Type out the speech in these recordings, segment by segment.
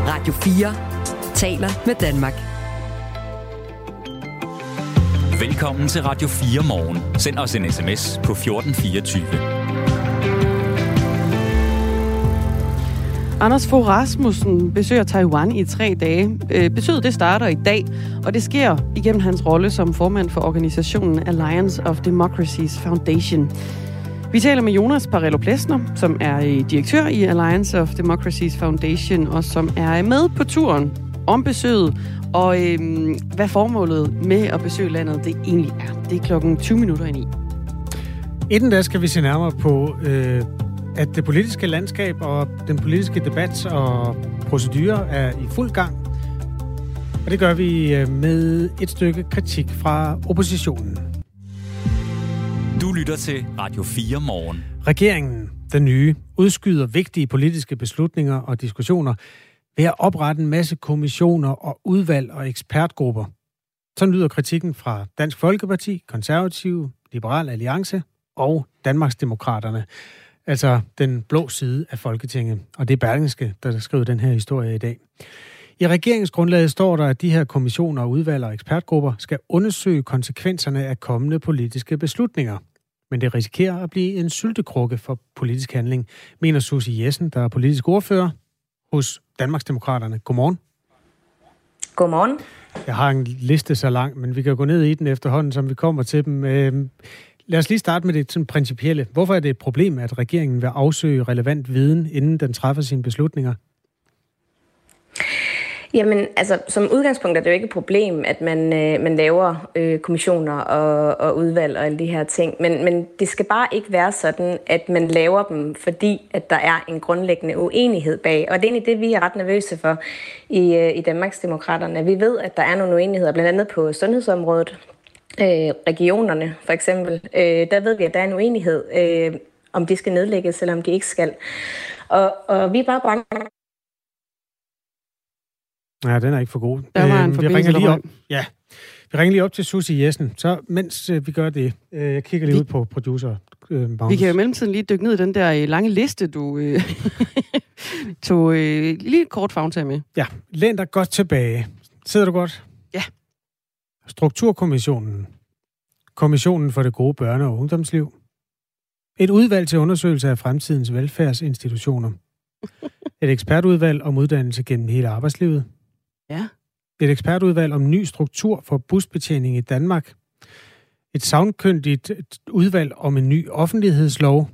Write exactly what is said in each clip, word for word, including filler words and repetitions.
Radio fire taler med Danmark. Velkommen til Radio fire Morgen. Send os en sms på fjorten fireogtyve. Anders Fogh Rasmussen besøger Taiwan i tre dage. Besøget det starter i dag, og det sker igennem hans rolle som formand for organisationen Alliance of Democracies Foundation. Vi taler med Jonas Parello Plesner, som er direktør i Alliance of Democracies Foundation, og som er med på turen om besøget, og øhm, hvad formålet med at besøge landet det egentlig er. Det er klokken tyve minutter i ni. Inden da skal vi se nærmere på, øh, at det politiske landskab og den politiske debat og procedurer er i fuld gang. Og det gør vi med et stykke kritik fra oppositionen. Du lytter til Radio fire Morgen. Regeringen, den nye, udskyder vigtige politiske beslutninger og diskussioner ved at oprette en masse kommissioner og udvalg og ekspertgrupper. Sådan lyder kritikken fra Dansk Folkeparti, Konservative, Liberal Alliance og Danmarksdemokraterne. Altså den blå side af Folketinget. Og det er Berlingske, der skriver den her historie i dag. I regeringsgrundlaget står der, at de her kommissioner, udvalg og ekspertgrupper skal undersøge konsekvenserne af kommende politiske beslutninger. Men det risikerer at blive en syltekrukke for politisk handling, mener Susie Jessen, der er politisk ordfører hos Danmarksdemokraterne. Godmorgen. Godmorgen. Jeg har en liste så lang, men vi kan gå ned i den efterhånden, som vi kommer til dem. Lad os lige starte med det sådan principielle. Hvorfor er det et problem, at regeringen vil afsøge relevant viden, inden den træffer sine beslutninger? Jamen, altså, som udgangspunkt er det jo ikke et problem, at man, øh, man laver øh, kommissioner og, og udvalg og alle de her ting. Men, men det skal bare ikke være sådan, at man laver dem, fordi at der er en grundlæggende uenighed bag. Og det er egentlig det, vi er ret nervøse for i, øh, i Danmarksdemokraterne. Vi ved, at der er nogle uenigheder, blandt andet på sundhedsområdet, øh, regionerne for eksempel. Øh, der ved vi, at der er en uenighed, øh, om de skal nedlægges, eller om de ikke skal. Og, og vi er bare bange. Ja, den er ikke for god. Der var en øh, vi ringer lige op. Ja, vi ringer lige op til Susie Jessen. Så mens øh, vi gør det, øh, jeg kigger lige vi, ud på producer øh, Vi kan jo i mellemtiden lige dykke ned i den der øh, lange liste, du øh, tog øh, lige et kort fagntag med. Ja, læn dig godt tilbage. Sidder du godt? Ja. Strukturkommissionen. Kommissionen for det gode børne- og ungdomsliv. Et udvalg til undersøgelse af fremtidens velfærdsinstitutioner. Et ekspertudvalg om uddannelse gennem hele arbejdslivet. Ja. Et ekspertudvalg om ny struktur for busbetjening i Danmark. Et sagkyndigt udvalg om en ny offentlighedslov.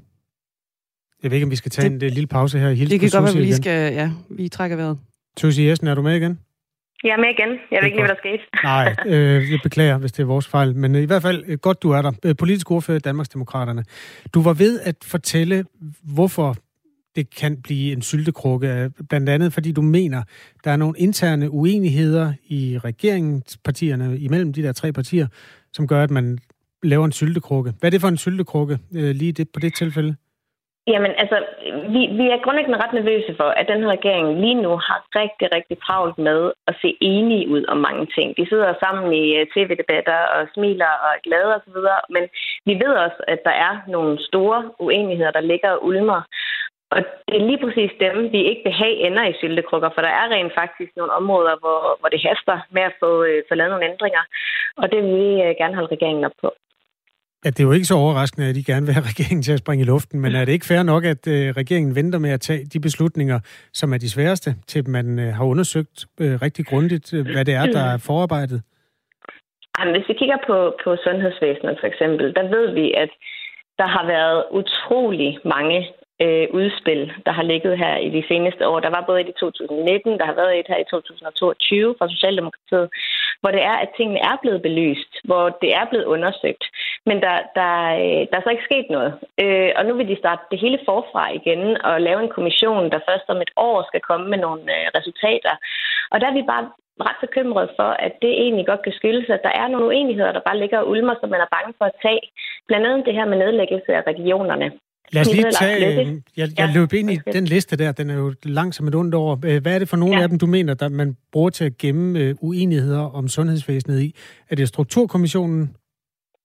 Jeg ved ikke, om vi skal tage det, en lille pause her. Det kan godt være, vi lige skal... Ja, vi trækker vejret. Susie Jessen, er du med igen? Jeg er med igen. Jeg ved ikke lige, hvad der skete. Nej, øh, jeg beklager, hvis det er vores fejl. Men i hvert fald, godt du er der. Politisk ordfører i Danmarksdemokraterne. Du var ved at fortælle, hvorfor det kan blive en syltekrukke, blandt andet fordi du mener, der er nogle interne uenigheder i regeringspartierne, imellem de der tre partier, som gør, at man laver en syltekrukke. Hvad er det for en syltekrukke, lige det, på det tilfælde? Jamen, altså, vi, vi er grundlæggende ret nervøse for, at den her regering lige nu har rigtig, rigtig travlt med at se enige ud om mange ting. De sidder sammen i tv-debatter og smiler og er glade osv., men vi ved også, at der er nogle store uenigheder, der ligger og ulmer. Og det er lige præcis dem, vi ikke vil have ender i syltekrukker, for der er rent faktisk nogle områder, hvor, hvor det haster med at få, øh, få lavet nogle ændringer. Og det vil vi øh, gerne holde regeringen op på. Ja, det er jo ikke så overraskende, at de gerne vil have regeringen til at springe i luften, men er det ikke fair nok, at øh, regeringen venter med at tage de beslutninger, som er de sværeste, til man øh, har undersøgt øh, rigtig grundigt, øh, hvad det er, der er forarbejdet? Jamen, hvis vi kigger på, på sundhedsvæsenet for eksempel, der ved vi, at der har været utrolig mange øh, udspil, der har ligget her i de seneste år. Der var både et i to tusind nitten, der har været et her i to tusind toogtyve fra Socialdemokratiet, hvor det er, at tingene er blevet belyst, hvor det er blevet undersøgt. Men der, der, der er så ikke sket noget. Øh, og nu vil de starte det hele forfra igen og lave en kommission, der først om et år skal komme med nogle øh, resultater. Og der er vi bare ret bekymret for, at det egentlig godt kan skyldes, at der er nogle uenigheder, der bare ligger og ulmer, som man er bange for at tage. Blandt andet det her med nedlæggelse af regionerne. Lad os lige tage... Jeg, jeg løb ind i den liste der, den er jo lang som et ondt år. Hvad er det for nogle ja. af dem, du mener, der man bruger til at gemme uenigheder om sundhedsvæsenet i? Er det Strukturkommissionen?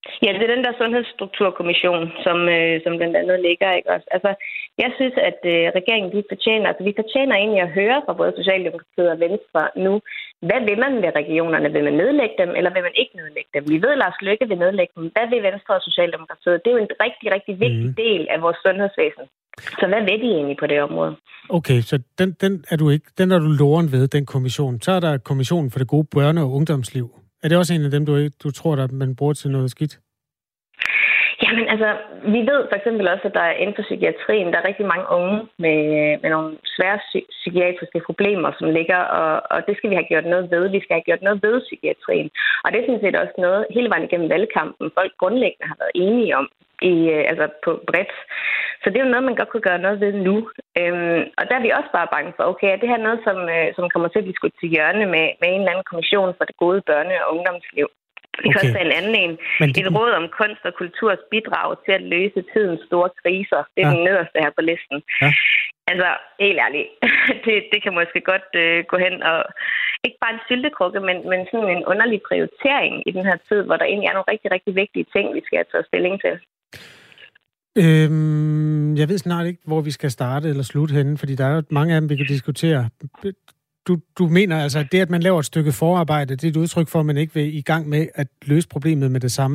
Ja, det er den der sundhedsstrukturkommission, som, øh, som blandt andet ligger, ikke også? Altså, jeg synes, at øh, regeringen, de fortjener, altså vi fortjener egentlig at høre fra både Socialdemokratiet og Venstre nu, hvad vil man ved regionerne? Vil man nedlægge dem, eller vil man ikke nedlægge dem? Vi ved, at Lars Løkke vil nedlægge dem. Hvad vil Venstre og Socialdemokratiet? Det er jo en rigtig, rigtig vigtig mm. del af vores sundhedsvæsen. Så hvad ved de egentlig på det område? Okay, så den, den er du ikke, den er du loren ved, den kommission. Så er der kommissionen for det gode børne- og ungdomsliv. Er det også en af dem, du, ikke, du tror, at man bruger til noget skidt? Jamen altså, vi ved for eksempel også, at der er inden for psykiatrien, der er rigtig mange unge med, med nogle svære psy- psykiatriske problemer, som ligger, og, og det skal vi have gjort noget ved. Vi skal have gjort noget ved psykiatrien. Og det er sådan set også noget, hele vejen igennem valgkampen, folk grundlæggende har været enige om, i, altså på bredt. Så det er jo noget, man godt kunne gøre noget ved nu. Øhm, og der er vi også bare bange for, okay, er det her noget, som, øh, som kommer til at blive skudt til hjørne med, med en eller anden kommission for det gode børne- og ungdomsliv? Vi kan okay. også tage en anden en. Men det... Et råd om kunst og kulturs bidrag til at løse tidens store kriser. Det er ja. den nederste her på listen. Ja. Altså, helt ærligt, det, det kan måske godt øh, gå hen og... Ikke bare en syltekrukke, men, men sådan en underlig prioritering i den her tid, hvor der egentlig er nogle rigtig, rigtig vigtige ting, vi skal tage stilling til. Øhm, jeg ved snart ikke, hvor vi skal starte eller slutte henne, fordi der er jo mange af dem, vi kan diskutere. Du, du mener altså, at det, at man laver et stykke forarbejde, det er et udtryk for, at man ikke vil i gang med at løse problemet med det samme?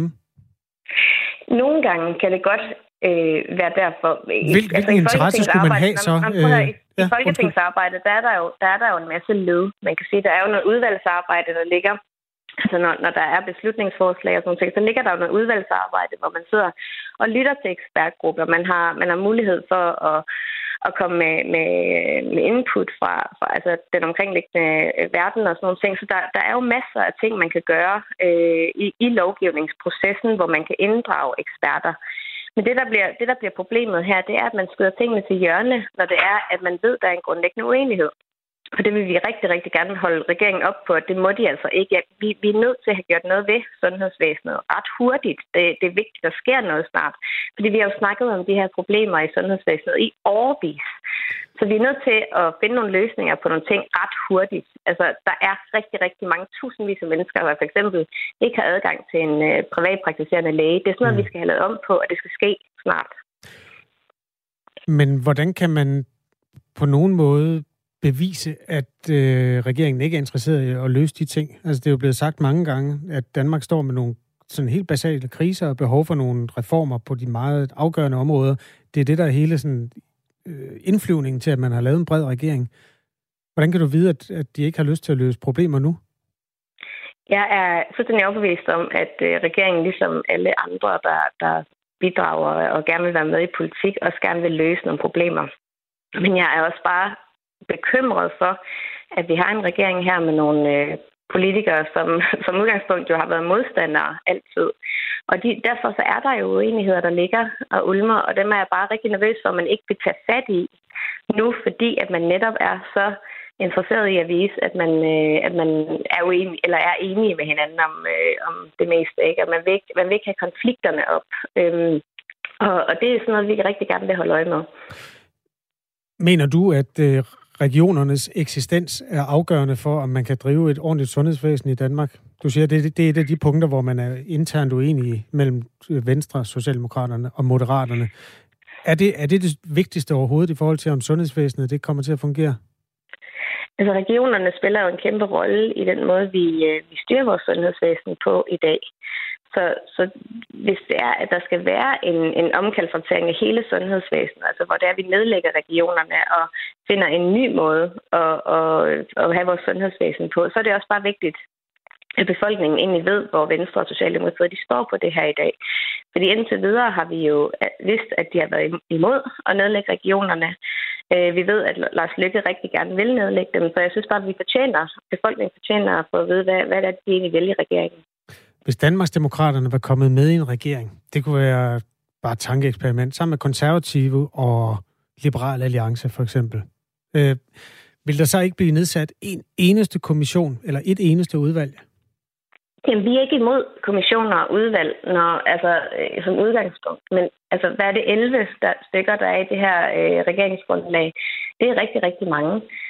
Nogle gange kan det godt øh, være derfor. Hvilken altså, interesse skulle man have så? Når, når, når, øh, I ja, folketingsarbejde, der er, der, jo, der er der jo en masse led. Man kan sige, der er jo noget udvalgsarbejde, der ligger. Altså når, når der er beslutningsforslag og sådan noget, så ligger der jo noget udvalgsarbejde, hvor man sidder og lytter til ekspertgrupper. Man har, man har mulighed for at at komme med, med, med input fra, fra altså den omkringliggende verden og sådan nogle ting. Så der, der er jo masser af ting, man kan gøre øh, i, i lovgivningsprocessen, hvor man kan inddrage eksperter. Men det der, bliver, det, der bliver problemet her, det er, at man skyder tingene til hjørne, når det er, at man ved, at der er en grundlæggende uenighed. Og det vil vi rigtig, rigtig gerne holde regeringen op på, at det må de altså ikke. Vi, vi er nødt til at have gjort noget ved sundhedsvæsenet ret hurtigt. Det, det er vigtigt, at der sker noget snart. Fordi vi har jo snakket om de her problemer i sundhedsvæsenet i årevis. Så vi er nødt til at finde nogle løsninger på nogle ting ret hurtigt. Altså, der er rigtig, rigtig mange tusindvis af mennesker, der for eksempel ikke har adgang til en øh, privatpraktiserende læge. Det er sådan noget, vi skal have lavet om på, og det skal ske snart. Men hvordan kan man på nogen måde bevise, at øh, regeringen ikke er interesseret i at løse de ting? Altså, det er jo blevet sagt mange gange, at Danmark står med nogle sådan helt basale kriser og behov for nogle reformer på de meget afgørende områder. Det er det, der er hele sådan, øh, indflyvningen til, at man har lavet en bred regering. Hvordan kan du vide, at, at de ikke har lyst til at løse problemer nu? Jeg er fuldstændig overbevist om, at øh, regeringen, ligesom alle andre, der, der bidrager og gerne vil være med i politik, også gerne vil løse nogle problemer. Men jeg er også bare bekymret for, at vi har en regering her med nogle øh, politikere, som som udgangspunkt jo har været modstandere altid. Og de, derfor så er der jo uenigheder, der ligger og ulmer, og dem er jeg bare rigtig nervøs for, at man ikke vil tage fat i nu, fordi at man netop er så interesseret i at vise, at man, øh, at man er uenig, eller er enige med hinanden om, øh, om det meste, ikke? Og man vil ikke, man vil ikke have konflikterne op. Øhm, og, og det er sådan noget, vi rigtig gerne vil holde øje med. Mener du, at øh, regionernes eksistens er afgørende for, om man kan drive et ordentligt sundhedsvæsen i Danmark? Du siger, at det, det er et af de punkter, hvor man er internt uenig mellem Venstre, Socialdemokraterne og Moderaterne. Er det, er det det vigtigste overhovedet i forhold til, om sundhedsvæsenet det kommer til at fungere? Altså, regionerne spiller jo en kæmpe rolle i den måde, vi, vi styrer vores sundhedsvæsen på i dag. Så, så hvis det er, at der skal være en, en omkalfatering af hele sundhedsvæsenet, altså hvor det er, at vi nedlægger regionerne og finder en ny måde at, at, at have vores sundhedsvæsen på, så er det også bare vigtigt, at befolkningen egentlig ved, hvor Venstre og Socialdemokratiet de står på det her i dag. Fordi indtil videre har vi jo vidst, at de har været imod at nedlægge regionerne. Vi ved, at Lars Løkke rigtig gerne vil nedlægge dem, så jeg synes bare, at vi fortjener, befolkningen fortjener at få at vide, hvad, hvad det er, de egentlig vil i regeringen. Hvis Danmarksdemokraterne var kommet med i en regering, det kunne være bare et tankeeksperiment, sammen med Konservative og Liberal Alliance for eksempel. Øh, vil der så ikke blive nedsat en eneste kommission eller et eneste udvalg? Jamen, vi er ikke imod kommissioner og udvalg, når, altså, øh, som udgangspunkt. Men altså, hvad er det elleve der, stykker, der er i det her øh, regeringsgrundlag? Det er rigtig, rigtig mange.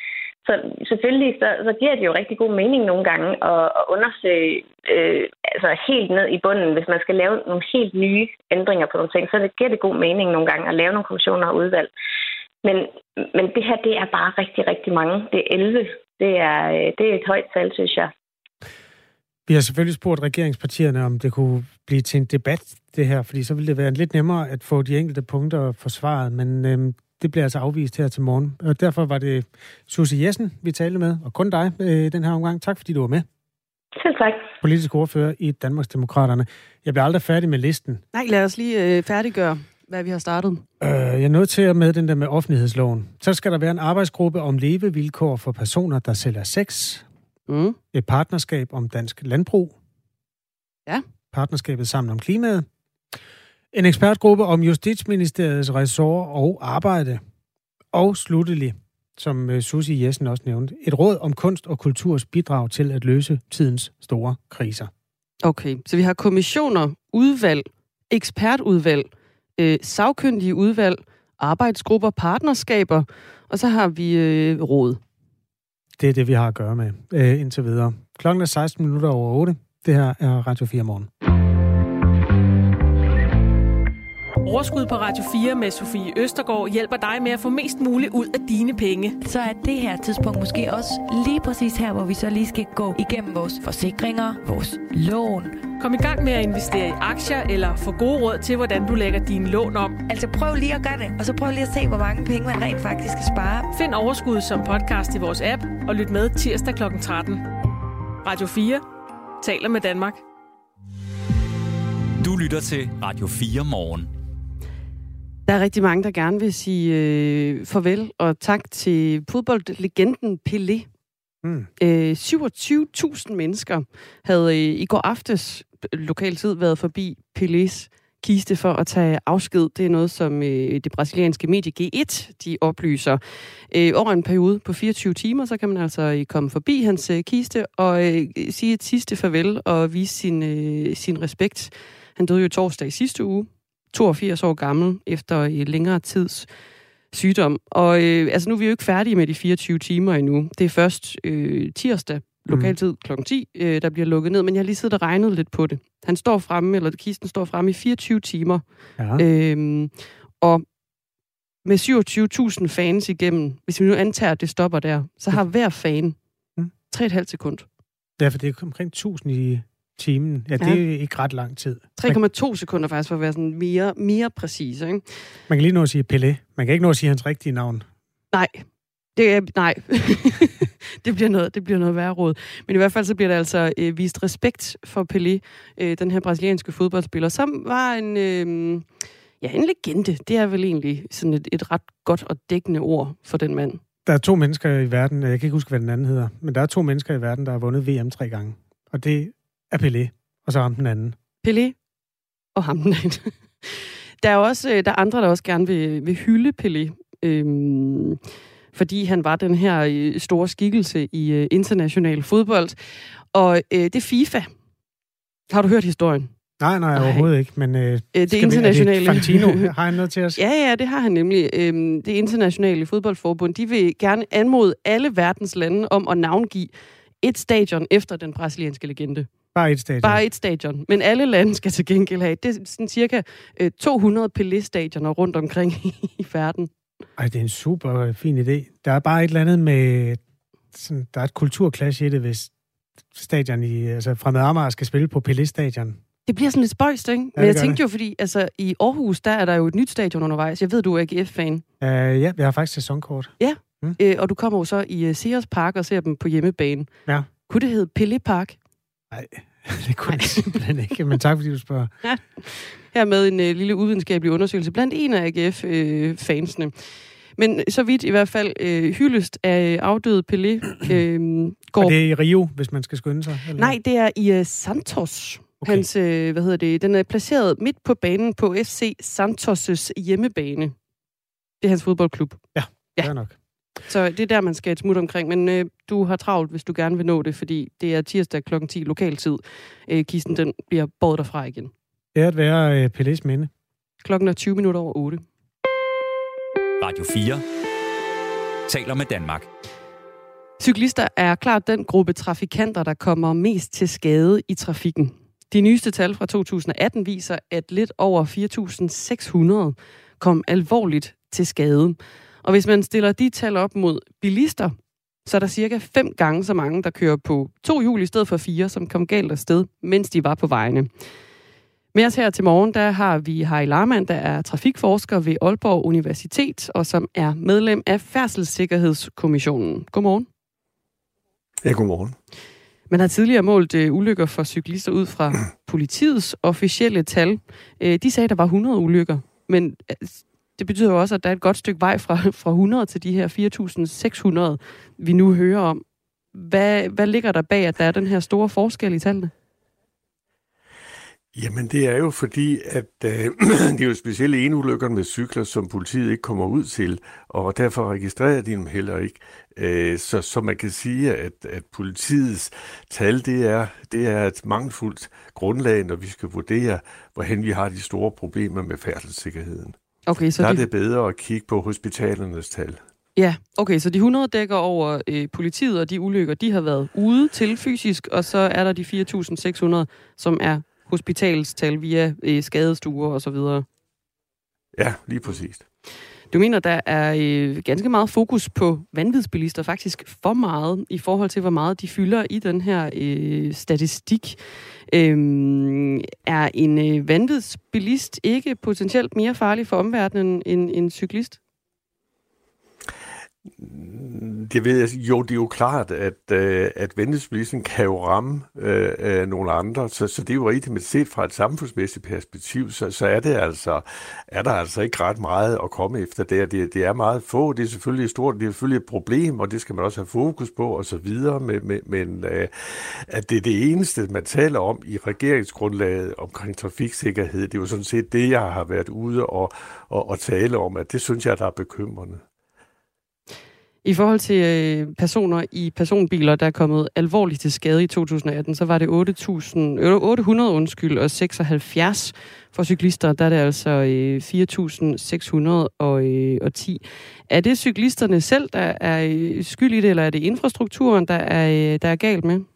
Så selvfølgelig så, så giver det jo rigtig god mening nogle gange at, at undersøge øh, altså helt ned i bunden. Hvis man skal lave nogle helt nye ændringer på nogle ting, så det giver det god mening nogle gange at lave nogle kommissioner og udvalg. Men, men det her, det er bare rigtig, rigtig mange. Det er elleve. Det er, det er et højt tal, synes jeg. Vi har selvfølgelig spurgt regeringspartierne, om det kunne blive til en debat, det her, fordi så ville det være lidt nemmere at få de enkelte punkter forsvaret, men øhm, det bliver altså afvist her til morgen. Og derfor var det Susie Jessen, vi talte med, og kun dig øh, den her omgang. Tak, fordi du var med. Selv tak. Politisk ordfører i Danmarksdemokraterne. Jeg bliver aldrig færdig med listen. Nej, lad os lige øh, færdiggøre, hvad vi har startet. Øh, jeg er nødt til at med den der med offentlighedsloven. Så skal der være en arbejdsgruppe om levevilkår for personer, der sælger sex. Mm. Et partnerskab om dansk landbrug. Ja. Partnerskabet Sammen om klimaet. En ekspertgruppe om Justitsministeriets ressort og arbejde. Og sluttelig, som Susie Jessen også nævnte, et råd om kunst og kulturs bidrag til at løse tidens store kriser. Okay, så vi har kommissioner, udvalg, ekspertudvalg, øh, sagkyndige udvalg, arbejdsgrupper, partnerskaber, og så har vi øh, råd. Det er det, vi har at gøre med øh, indtil videre. Klokken er seksten minutter over otte. Det her er Radio fire Morgen. Overskud på Radio fire med Sofie Østergaard hjælper dig med at få mest muligt ud af dine penge. Så er det her tidspunkt måske også lige præcis her, hvor vi så lige skal gå igennem vores forsikringer, vores lån. Kom i gang med at investere i aktier eller få gode råd til, hvordan du lægger dine lån om. Altså prøv lige at gøre det, og så prøv lige at se, hvor mange penge man rent faktisk skal spare. Find Overskud som podcast i vores app og lyt med tirsdag klokken tretten. Radio fire taler med Danmark. Du lytter til Radio fire Morgen. Der er rigtig mange, der gerne vil sige øh, farvel og tak til fodboldlegenden Pelé. Mm. Øh, syvogtyve tusind mennesker havde øh, i går aftes lokal tid været forbi Pelés kiste for at tage afsked. Det er noget, som øh, det brasilianske medie G et de oplyser. Øh, over en periode på fireogtyve timer, så kan man altså øh, komme forbi hans øh, kiste og øh, sige et sidste farvel og vise sin, øh, sin respekt. Han døde jo torsdag i sidste uge, toogfirs år gammel, efter øh, længere tids sygdom. Og øh, altså nu er vi jo ikke færdige med de fireogtyve timer endnu. Det er først øh, tirsdag, lokaltid klokken ti, øh, der bliver lukket ned, men jeg har lige siddet og regnet lidt på det. Han står fremme, eller kisten står fremme i fireogtyve timer. Ja. Øhm, og med syvogtyve tusind fans igennem, hvis vi nu antager, at det stopper der, så har hver fan tre komma fem sekund. Ja, for det er omkring tusind i timen. Ja, det ja. er ikke ret lang tid. tre komma to sekunder faktisk, for at være sådan mere, mere præcis, ikke? Man kan lige nå at sige Pelé. Man kan ikke nå at sige hans rigtige navn. Nej. Det er, nej. det, bliver noget, det bliver noget værre råd. Men i hvert fald så bliver der altså øh, vist respekt for Pelé, øh, den her brasilianske fodboldspiller, som var en, øh, ja, en legende. Det er vel egentlig sådan et, et ret godt og dækkende ord for den mand. Der er to mennesker i verden, jeg kan ikke huske, hvad den anden hedder, men der er to mennesker i verden, der har vundet V M tre gange. Og det er Pelé, og så ham den anden. Pelé og ham den anden. Der er også der er andre, der også gerne vil, vil hylde Pelé. Øhm, fordi han var den her store skikkelse i international fodbold. Og øh, det er FIFA. Har du hørt historien? Nej, nej, overhovedet ikke. Men øh, det internationale... Vi, er det Fantino, har han noget til os? Ja, ja, det har han nemlig. Øhm, det internationale fodboldforbund, de vil gerne anmode alle verdens lande om at navngive et stadion efter den brasilianske legende. Bare et stadion? Bare et stadion. Men alle lande skal til gengæld have. Det er sådan cirka øh, to hundrede Pelé-stadioner rundt omkring i verden. Ej, det er en super fin idé. Der er bare et eller andet med... Sådan, der er et kulturklash i det, hvis stadion i... Altså, Fremad Amager skal spille på Pelé-stadion. Det bliver sådan lidt spøjst, ikke? Ja, men jeg tænkte det. jo, fordi altså, i Aarhus, der er der jo et nyt stadion undervejs. Jeg ved, du er A G F-fan. Uh, ja, jeg har faktisk sæsonkort. Ja, mm. øh, og du kommer jo så i uh, Sears Park og ser dem på hjemmebane. Ja. Kunne det hedde Pelé Park? Nej, det kunne det simpelthen ikke. Men tak, fordi du spørger. Ja. Her med en øh, lille uvidenskabelig undersøgelse blandt en af A G F-fansene. Øh, Men så vidt i hvert fald øh, hyldest af afdøde Pelé. Øh, går... Og det er i Rio, hvis man skal skynde sig? Eller? Nej, det er i uh, Santos. Okay. Hans, øh, hvad hedder det, den er placeret midt på banen på F C Santos' hjemmebane. Det er hans fodboldklub. Ja, det er nok. Så det er der, man skal et smut omkring. Men øh, du har travlt, hvis du gerne vil nå det, fordi det er tirsdag klokken ti lokaltid. Øh, kisten, den bliver båret derfra igen. Det er at være øh, Pelés minde. Klokken er tyve minutter over otte. Radio fire taler med Danmark. Cyklister er klart den gruppe trafikanter, der kommer mest til skade i trafikken. De nyeste tal fra to tusind atten viser, at lidt over fire tusind seks hundrede kom alvorligt til skade. Og hvis man stiller de tal op mod bilister, så er der cirka fem gange så mange, der kører på to hjul i stedet for fire, som kom galt afsted, mens de var på vejene. Med os her til morgen, der har vi Harry Lahrmann, der er trafikforsker ved Aalborg Universitet, og som er medlem af Færdselssikkerhedskommissionen. Godmorgen. Ja, godmorgen. Man har tidligere målt øh, ulykker for cyklister ud fra politiets officielle tal. Øh, de sagde, at der var hundrede ulykker, men øh, det betyder jo også, at der er et godt stykke vej fra, fra hundrede til de her fire tusind seks hundrede, vi nu hører om. Hvad, hvad ligger der bag, at der er den her store forskel i tallene? Jamen, det er jo fordi, at øh, det er jo specielle enulykker med cykler, som politiet ikke kommer ud til, og derfor registrerer de dem heller ikke. Øh, så, så man kan sige, at, at politiets tal, det er, det er et mangelfuldt grundlag, når vi skal vurdere, hvorhen vi har de store problemer med færdselssikkerheden. Okay, så der de... er det bedre at kigge på hospitalernes tal. Ja, okay, så de hundrede dækker over øh, politiet, og de ulykker, de har været ude til fysisk, og så er der de fire tusind seks hundrede, som er hospitalstal via øh, skadestuer og så videre. Ja, lige præcis. Du mener, der er øh, ganske meget fokus på vanvidsbilister, faktisk for meget, i forhold til, hvor meget de fylder i den her øh, statistik. Øh, er en øh, vanvidsbilist ikke potentielt mere farlig for omverdenen end en cyklist? Det ved jeg. Jo, det er jo klart, at, at vanvidsbilisten kan jo ramme øh, nogle andre, så, så det er jo rigtigt, men set fra et samfundsmæssigt perspektiv, så, så er, det altså, er der altså ikke ret meget at komme efter der. Det, det er meget få, det er selvfølgelig stort, det er selvfølgelig et problem, og det skal man også have fokus på, og så videre, men, men, men øh, at det er det eneste, man taler om i regeringsgrundlaget omkring trafiksikkerhed, det er jo sådan set det, jeg har været ude og, og, og tale om, at det synes jeg, der er bekymrende. I forhold til øh, personer i personbiler, der er kommet alvorligt til skade i to tusind atten, så var det otte hundrede undskyld, og seksoghalvfjerds for cyklister. Der er det altså øh, fire tusind seks hundrede og ti. Er det cyklisterne selv, der er skyld i det, eller er det infrastrukturen, der er, der er galt med?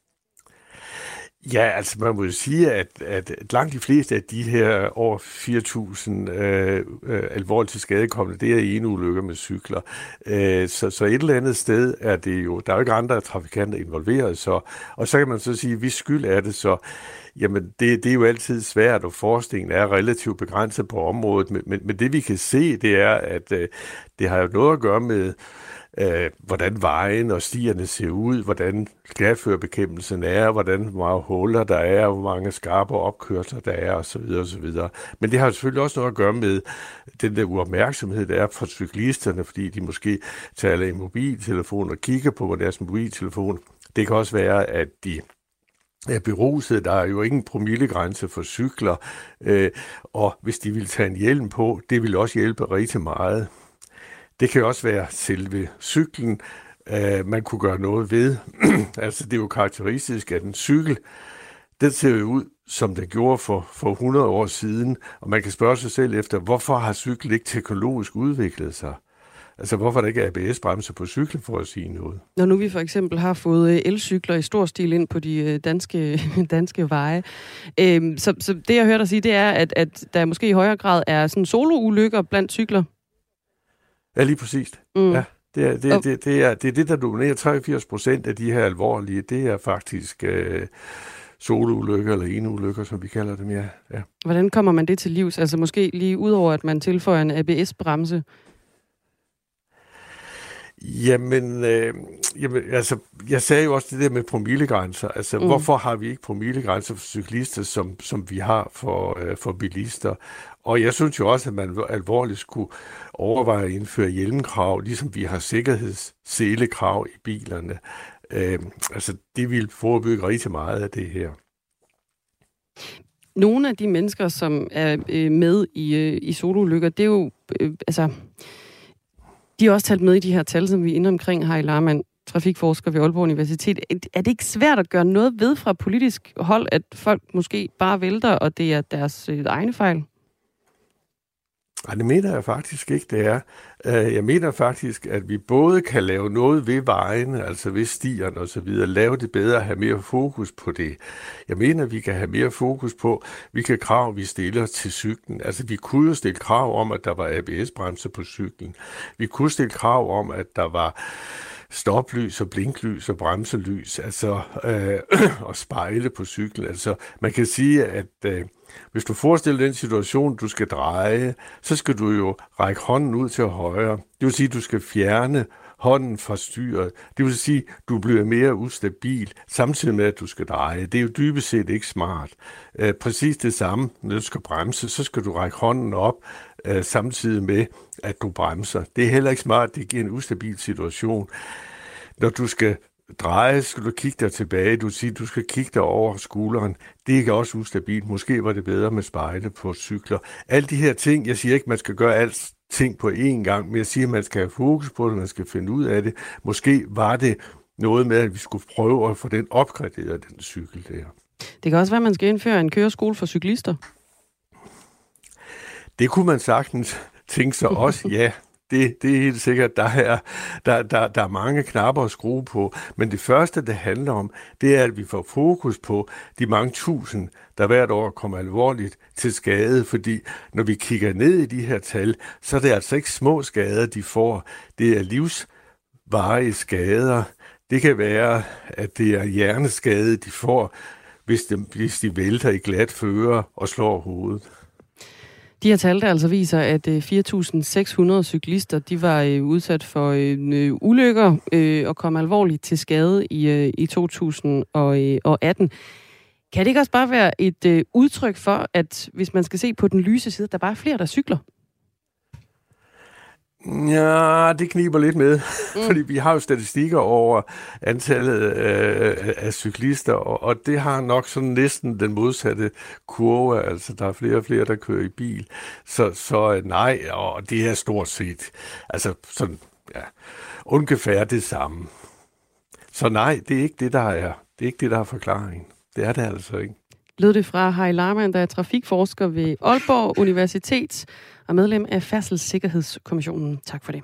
Ja, altså man må jo sige, at, at langt de fleste af de her over fire tusind øh, øh, alvorligt til skadekommende, det er enulykker med cykler. Øh, så, så et eller andet sted er det jo, der er jo ikke andre trafikanter involveret, så, og så kan man så sige, hvis skyld er det så, jamen det, det er jo altid svært, og forskningen er relativt begrænset på området, men, men, men det vi kan se, det er, at øh, det har jo noget at gøre med, Øh, hvordan vejen og stierne ser ud, hvordan glatførebekæmpelsen er, hvordan hvor mange huller der er, hvor mange skarpe opkørsler der er, osv. osv. Men det har selvfølgelig også noget at gøre med den der uopmærksomhed, der er for cyklisterne, fordi de måske taler i mobiltelefon og kigger på deres mobiltelefon. Det kan også være, at de er beruset. Der er jo ingen promillegrænse for cykler, øh, og hvis de vil tage en hjelm på, det vil også hjælpe rigtig meget. Det kan også være selve cyklen, øh, man kunne gøre noget ved. Altså, det er jo karakteristisk, at en cykel, den ser jo ud, som den gjorde for, for hundrede år siden. Og man kan spørge sig selv efter, hvorfor har cyklen ikke teknologisk udviklet sig? Altså, hvorfor er der ikke A B S-bremser på cyklen, for at sige noget? Når nu vi for eksempel har fået elcykler i stor stil ind på de danske, danske veje. Øhm, så, så det, jeg hørte dig sige, det er, at, at der måske i højere grad er sådan solo-ulykker blandt cykler. Ja, lige præcis. Mm. Ja, det er det, det, det, er, det er det, der dominerer treogfirs procent af de her alvorlige. Det er faktisk øh, soloulykker eller eneulykker, som vi kalder dem, ja. ja. Hvordan kommer man det til livs? Altså måske lige ud over, at man tilføjer en A B S-bremse? Jamen, øh, jamen, altså, jeg sagde jo også det der med promillegrænser. Altså, mm. hvorfor har vi ikke promillegrænser for cyklister, som, som vi har for, øh, for bilister? Og jeg synes jo også, at man alvorligt skulle overveje at indføre hjelmkrav, ligesom vi har sikkerhedsselekrav i bilerne. Øh, altså, det vil forebygge rigtig meget af det her. Nogle af de mennesker, som er øh, med i, øh, i soloulykker, det er jo, øh, altså... De har også talt med i de her tal, som vi er inde omkring, Harry Lahrmann, trafikforsker ved Aalborg Universitet. Er det ikke svært at gøre noget ved fra politisk hold, at folk måske bare vælter, og det er deres øh, egne fejl? Nej, det mener jeg faktisk ikke, det er. Jeg mener faktisk, at vi både kan lave noget ved vejene, altså ved stierne og så videre, lave det bedre, have mere fokus på det. Jeg mener, at vi kan have mere fokus på, hvilke krav vi stiller til cyklen. Altså, vi kunne jo stille krav om, at der var A B S-bremser på cyklen. Vi kunne stille krav om, at der var stoplys og blinklys og bremselys, altså øh, og spejle på cyklen. Altså, man kan sige, at øh, hvis du forestiller den situation, du skal dreje, så skal du jo række hånden ud til højre. Det vil sige, at du skal fjerne hånden fra styret. Det vil sige, at du bliver mere ustabil, samtidig med, at du skal dreje. Det er jo dybest set ikke smart. Øh, præcis det samme, når du skal bremse, så skal du række hånden op, øh, samtidig med, at du bremser. Det er heller ikke smart, det giver en ustabil situation. Når du skal dreje, skal du kigge dig tilbage. Du siger, du skal kigge dig over skulderen. Det er ikke også ustabilt. Måske var det bedre med spejle på cykler. Alle de her ting, jeg siger ikke, man skal gøre alt ting på én gang, men jeg siger, at man skal have fokus på det, man skal finde ud af det. Måske var det noget med, at vi skulle prøve at få den opgraderet, den cykel der. Det kan også være, at man skal indføre en køreskole for cyklister. Det kunne man sagtens tænke sig også, ja. Det, det er helt sikkert, der er, der, der, der er mange knapper at skrue på. Men det første, det handler om, det er, at vi får fokus på de mange tusind, der hvert år kommer alvorligt til skade. Fordi når vi kigger ned i de her tal, så er det altså ikke små skader, de får. Det er livsvarige skader. Det kan være, at det er hjerneskade, de får, hvis de, hvis de vælter i glat føre og slår hovedet. De her tal, der altså viser, at fire tusind seks hundrede cyklister, de var øh, udsat for øh, ulykker øh, og kom alvorligt til skade i, øh, i to tusind atten. Kan det ikke også bare være et øh, udtryk for, at hvis man skal se på den lyse side, der bare er flere, der cykler? Ja, det kniber lidt med, mm. fordi vi har jo statistikker over antallet øh, af cyklister, og, og det har nok sådan næsten den modsatte kurve, altså der er flere og flere, der kører i bil. Så, så nej, og det er stort set, altså sådan, ja, ungefær det samme. Så nej, det er ikke det, der er, det er ikke det, der er forklaringen. Det er det altså ikke. Lød det fra Harry Lahrmann, der er trafikforsker ved Aalborg Universitet og medlem af Færdselssikkerhedskommissionen. Tak for det.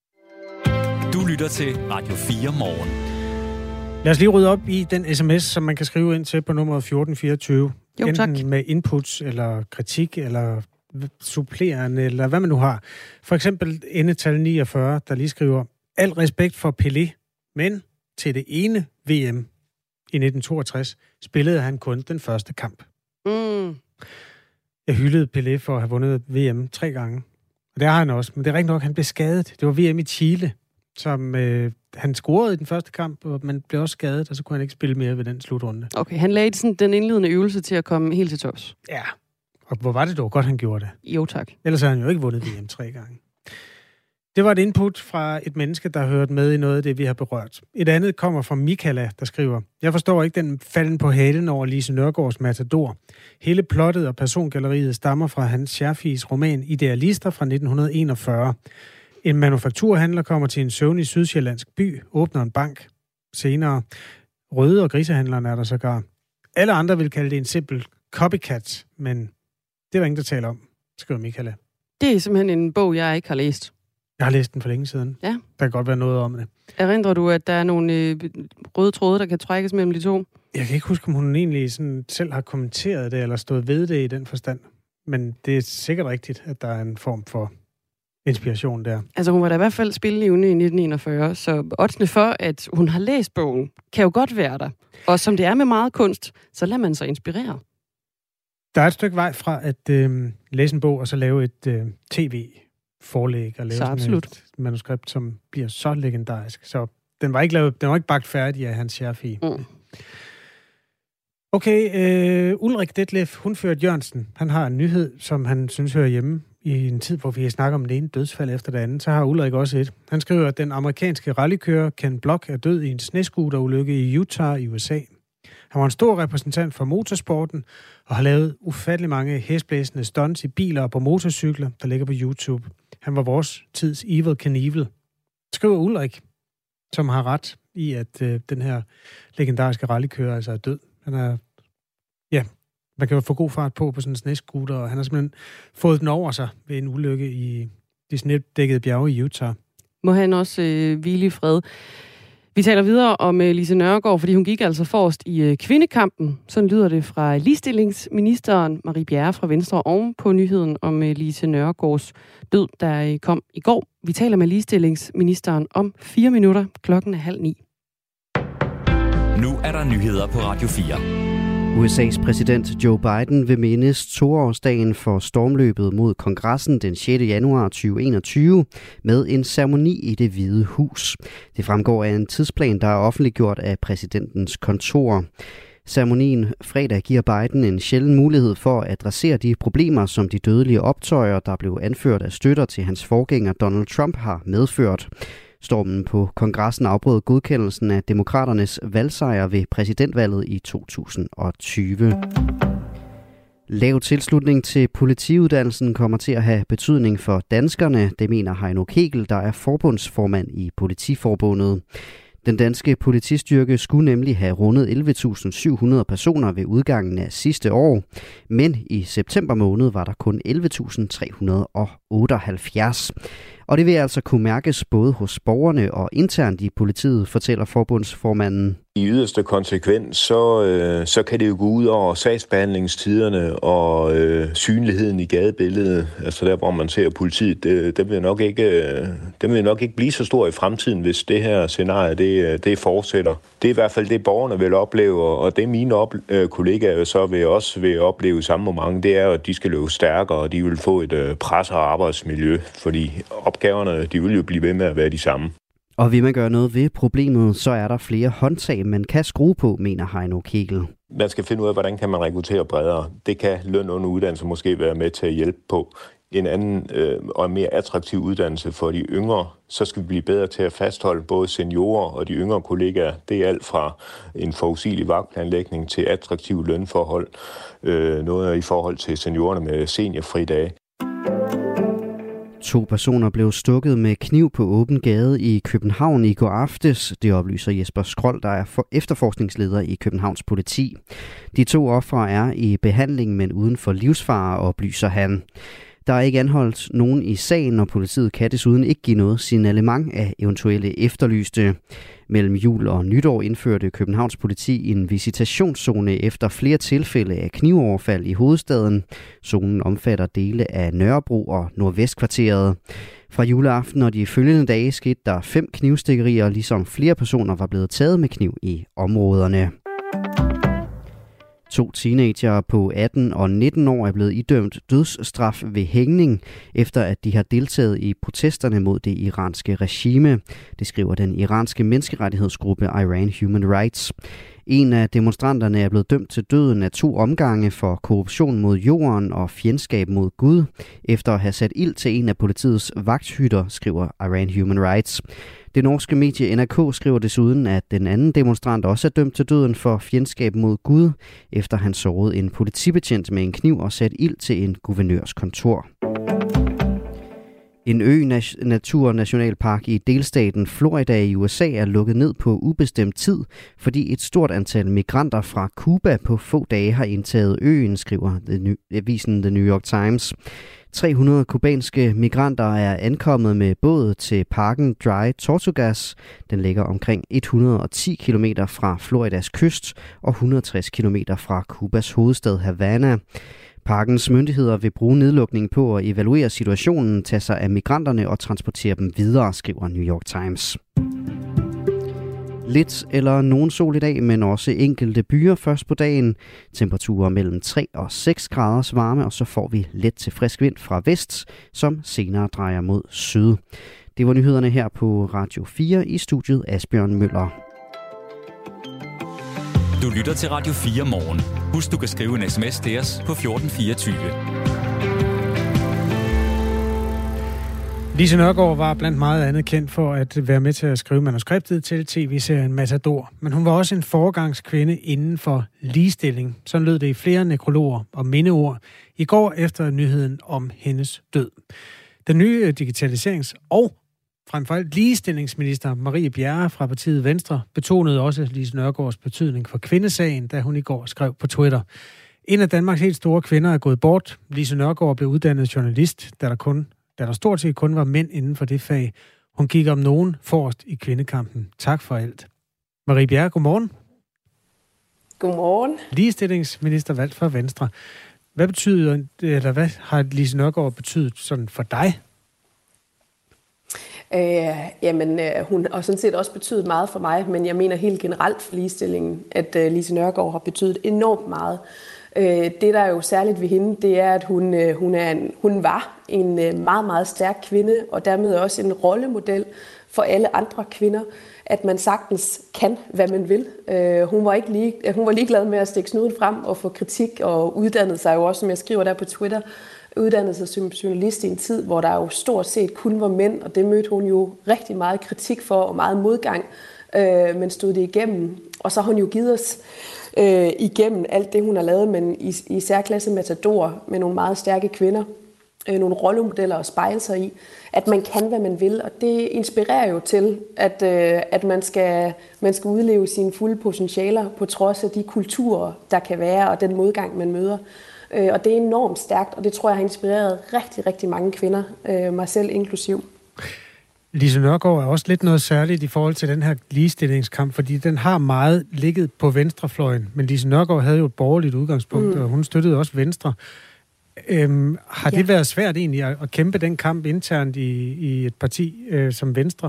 Du lytter til Radio fire Morgen. Lad os lige rydde op i den sms, som man kan skrive ind til på nummer fjorten fireogtyve. Jo, tak. Enten med inputs, eller kritik, eller supplerende, eller hvad man nu har. For eksempel endetal niogfyrre, der lige skriver, al respekt for Pelé, men til det ene V M i nitten toogtres spillede han kun den første kamp. Mm. Jeg hyldede Pelé for at have vundet V M tre gange. Og det har han også, men det er rigtigt nok, han blev skadet. Det var V M i Chile, som øh, han scorede i den første kamp, og man blev også skadet, og så kunne han ikke spille mere ved den slutrunde. Okay, han lagde sådan den indledende øvelse til at komme helt til tops. Ja, og hvor var det dog godt, han gjorde det. Jo, tak. Ellers har han jo ikke vundet V M tre gange. Det var et input fra et menneske, der hørte med i noget af det, vi har berørt. Et andet kommer fra Michaela, der skriver, jeg forstår ikke den falden på halen over Lise Nørgaards Matador. Hele plottet og persongalleriet stammer fra Hans Scherfies roman Idealister fra nitten enogfyrre. En manufakturhandler kommer til en søvnig sydsjællandsk by, åbner en bank. Senere røde og grisehandleren er der sågar. Alle andre vil kalde det en simpel copycat, men det var ingen, der taler om, skriver Michaela. Det er simpelthen en bog, jeg ikke har læst. Jeg har læst den for længe siden. Ja. Der kan godt være noget om det. Erindrer du, at der er nogle øh, røde tråde, der kan trækkes mellem de to? Jeg kan ikke huske, om hun egentlig sådan selv har kommenteret det, eller stået ved det i den forstand. Men det er sikkert rigtigt, at der er en form for inspiration der. Altså, hun var da i hvert fald spillelevende i nitten enogfyrre, så oddsene for, at hun har læst bogen, kan jo godt være der. Og som det er med meget kunst, så lader man sig inspirere. Der er et stykke vej fra at øh, læse en bog, og så lave et øh, tv forlæg og lave så sådan et manuskript, som bliver så legendarisk. Så den var ikke lavet, den var ikke bagt færdig af Hans Scherfie. Mm. Okay, øh, Ulrik Detlef, Hundført Jørgensen, han har en nyhed, som han synes hører hjemme i en tid, hvor vi snakker om det ene dødsfald efter det andet. Så har Ulrik også et. Han skriver, at den amerikanske rallykører Ken Block er død i en snescooterulykke i Utah i U S A. Han var en stor repræsentant for motorsporten og har lavet ufattelig mange hæsblæsende stunts i biler og på motorcykler, der ligger på YouTube. Han var vores tids Evel Knievel. Skriver Ulrik, som har ret i, at øh, den her legendariske rallykører altså er død. Han er, ja, man kan jo få god fart på på sådan en snescooter, og han har simpelthen fået den over sig ved en ulykke i de snedækkede bjerge i Utah. Må han også øh, hvile i fred. Vi taler videre om øh, Lise Nørgaard, fordi hun gik altså forrest i øh, kvindekampen. Sådan lyder det fra ligestillingsministeren Marie Bjerre fra Venstre oven på nyheden om øh, Lise Nørgaards død, der øh, kom i går. Vi taler med ligestillingsministeren om fire minutter. Klokken er halv ni. Nu er der nyheder på Radio fire. U S A's præsident Joe Biden vil mindes toårsdagen for stormløbet mod kongressen den sjette januar to tusind og enogtyve med en ceremoni i Det Hvide Hus. Det fremgår af en tidsplan, der er offentliggjort af præsidentens kontor. Ceremonien fredag giver Biden en sjælden mulighed for at adressere de problemer, som de dødelige optøjer, der blev anført af støtter til hans forgænger Donald Trump, har medført. Stormen på kongressen afbrød godkendelsen af demokraternes valgsejr ved præsidentvalget i to tusind og tyve. Lav tilslutning til politiuddannelsen kommer til at have betydning for danskerne, det mener Heino Kegel, der er forbundsformand i Politiforbundet. Den danske politistyrke skulle nemlig have rundet elleve tusind syv hundrede personer ved udgangen af sidste år, men i september måned var der kun elleve tusind tre hundrede og otteoghalvfjerds. Og det vil altså kunne mærkes både hos borgerne og internt i politiet, fortæller forbundsformanden. I yderste konsekvens, så, øh, så kan det jo gå ud over sagsbehandlingstiderne og øh, synligheden i gadebilledet. Altså der, hvor man ser politiet, det, det, vil nok ikke, øh, det vil nok ikke blive så stor i fremtiden, hvis det her scenarie, det, det fortsætter. Det er i hvert fald det, borgerne vil opleve, og det mine op, øh, kollegaer så vil også vil opleve i samme moment, det er, at de skal løbe stærkere, og de vil få et øh, pres- og arbejdsmiljø, fordi opgaverne, de vil jo blive ved med at være de samme. Og vil man gøre noget ved problemet, så er der flere håndtag, man kan skrue på, mener Heino Kegel. Man skal finde ud af, hvordan kan man rekruttere bredere. Det kan løn under uddannelse måske være med til at hjælpe på. En anden øh, og mere attraktiv uddannelse for de yngre, så skal vi blive bedre til at fastholde både seniorer og de yngre kollegaer. Det er alt fra en forudsigelig vagtplanlægning til attraktive lønforhold. Øh, noget i forhold til seniorerne med seniorfridage. To personer blev stukket med kniv på åben gade i København i går aftes. Det oplyser Jesper Skrold, der er efterforskningsleder i Københavns politi. De to ofre er i behandling, men uden for livsfare, oplyser han. Der er ikke anholdt nogen i sagen, og politiet kan desuden ikke give noget signalement af eventuelle efterlyste. Mellem jul og nytår indførte Københavns politi en visitationszone efter flere tilfælde af knivoverfald i hovedstaden. Zonen omfatter dele af Nørrebro og Nordvestkvarteret. Fra juleaften og de følgende dage skete der fem knivstikkerier, ligesom flere personer var blevet taget med kniv i områderne. To teenager på atten og nitten år er blevet idømt dødsstraf ved hængning, efter at de har deltaget i protesterne mod det iranske regime. Det skriver den iranske menneskerettighedsgruppe Iran Human Rights. En af demonstranterne er blevet dømt til døden af to omgange for korruption mod jorden og fjendskab mod Gud, efter at have sat ild til en af politiets vagthytter, skriver Iran Human Rights. Det norske medie N R K skriver desuden, at den anden demonstrant også er dømt til døden for fjendskab mod Gud, efter han sårede en politibetjent med en kniv og satte ild til en guvernørs kontor. En ø-naturnationalpark i delstaten Florida i U S A er lukket ned på ubestemt tid, fordi et stort antal migranter fra Cuba på få dage har indtaget øen, skriver avisen The New York Times. tre hundrede kubanske migranter er ankommet med båd til parken Dry Tortugas. Den ligger omkring et hundrede og ti kilometer fra Floridas kyst og et hundrede og tres kilometer fra Cubas hovedstad Havana. Parkens myndigheder vil bruge nedlukningen på at evaluere situationen, tage sig af migranterne og transportere dem videre, skriver New York Times. Lidt eller nogen sol i dag, men også enkelte byer først på dagen. Temperaturer mellem tre og seks graders varme, og så får vi let til frisk vind fra vest, som senere drejer mod syd. Det var nyhederne her på Radio fire i studiet Asbjørn Møller. Du lytter til Radio fire morgen. Husk, du kan skrive en sms til os på fjorten fireogtyve. Lise Nørgaard var blandt meget andet kendt for at være med til at skrive manuskriptet til tv-serien Matador. Men hun var også en foregangskvinde inden for ligestilling. Sådan lød det i flere nekrologer og mindeord i går efter nyheden om hendes død. Den nye digitaliserings- og frem for alt ligestillingsminister Marie Bjerre fra partiet Venstre betonede også Lise Nørgaards betydning for kvindesagen, da hun i går skrev på Twitter: En af Danmarks helt store kvinder er gået bort. Lise Nørgaard blev uddannet journalist, da der, kun, da der stort set kun var mænd inden for det fag. Hun gik om nogen forrest i kvindekampen. Tak for alt. Marie Bjerre, godmorgen. Godmorgen. Ligestillingsminister valgt for Venstre. Hvad betyder, eller hvad har Lise Nørgaard betydet sådan for dig? Øh, jamen, øh, hun har sådan set også betydet meget for mig, men jeg mener helt generelt for ligestillingen, at øh, Lise Nørgaard har betydet enormt meget. Øh, det, der er jo særligt ved hende, det er, at hun, øh, hun, er en, hun var en øh, meget, meget stærk kvinde, og dermed også en rollemodel for alle andre kvinder, at man sagtens kan, hvad man vil. Øh, hun var ikke lige, hun var ligeglad med at stikke snuden frem og få kritik, og uddannede sig jo også, som jeg skriver der på Twitter, uddannede sig som journalist i en tid, hvor der jo stort set kun var mænd, og det mødte hun jo rigtig meget kritik for, og meget modgang, øh, men stod det igennem. Og så har hun jo givet os øh, igennem alt det, hun har lavet, men i, i særklasse Matador, med nogle meget stærke kvinder, øh, nogle rollemodeller at spejle sig i, at man kan, hvad man vil, og det inspirerer jo til, at, øh, at man, skal, man skal udleve sine fulde potentialer, på trods af de kulturer, der kan være, og den modgang, man møder. Og det er enormt stærkt, og det tror jeg har inspireret rigtig, rigtig mange kvinder, mig selv inklusiv. Lise Nørgaard er også lidt noget særligt i forhold til den her ligestillingskamp, fordi den har meget ligget på venstrefløjen, men Lise Nørgaard havde jo et borgerligt udgangspunkt, mm. og hun støttede også Venstre. Øhm, har det ja. været svært egentlig at, at kæmpe den kamp internt i, i et parti øh, som Venstre?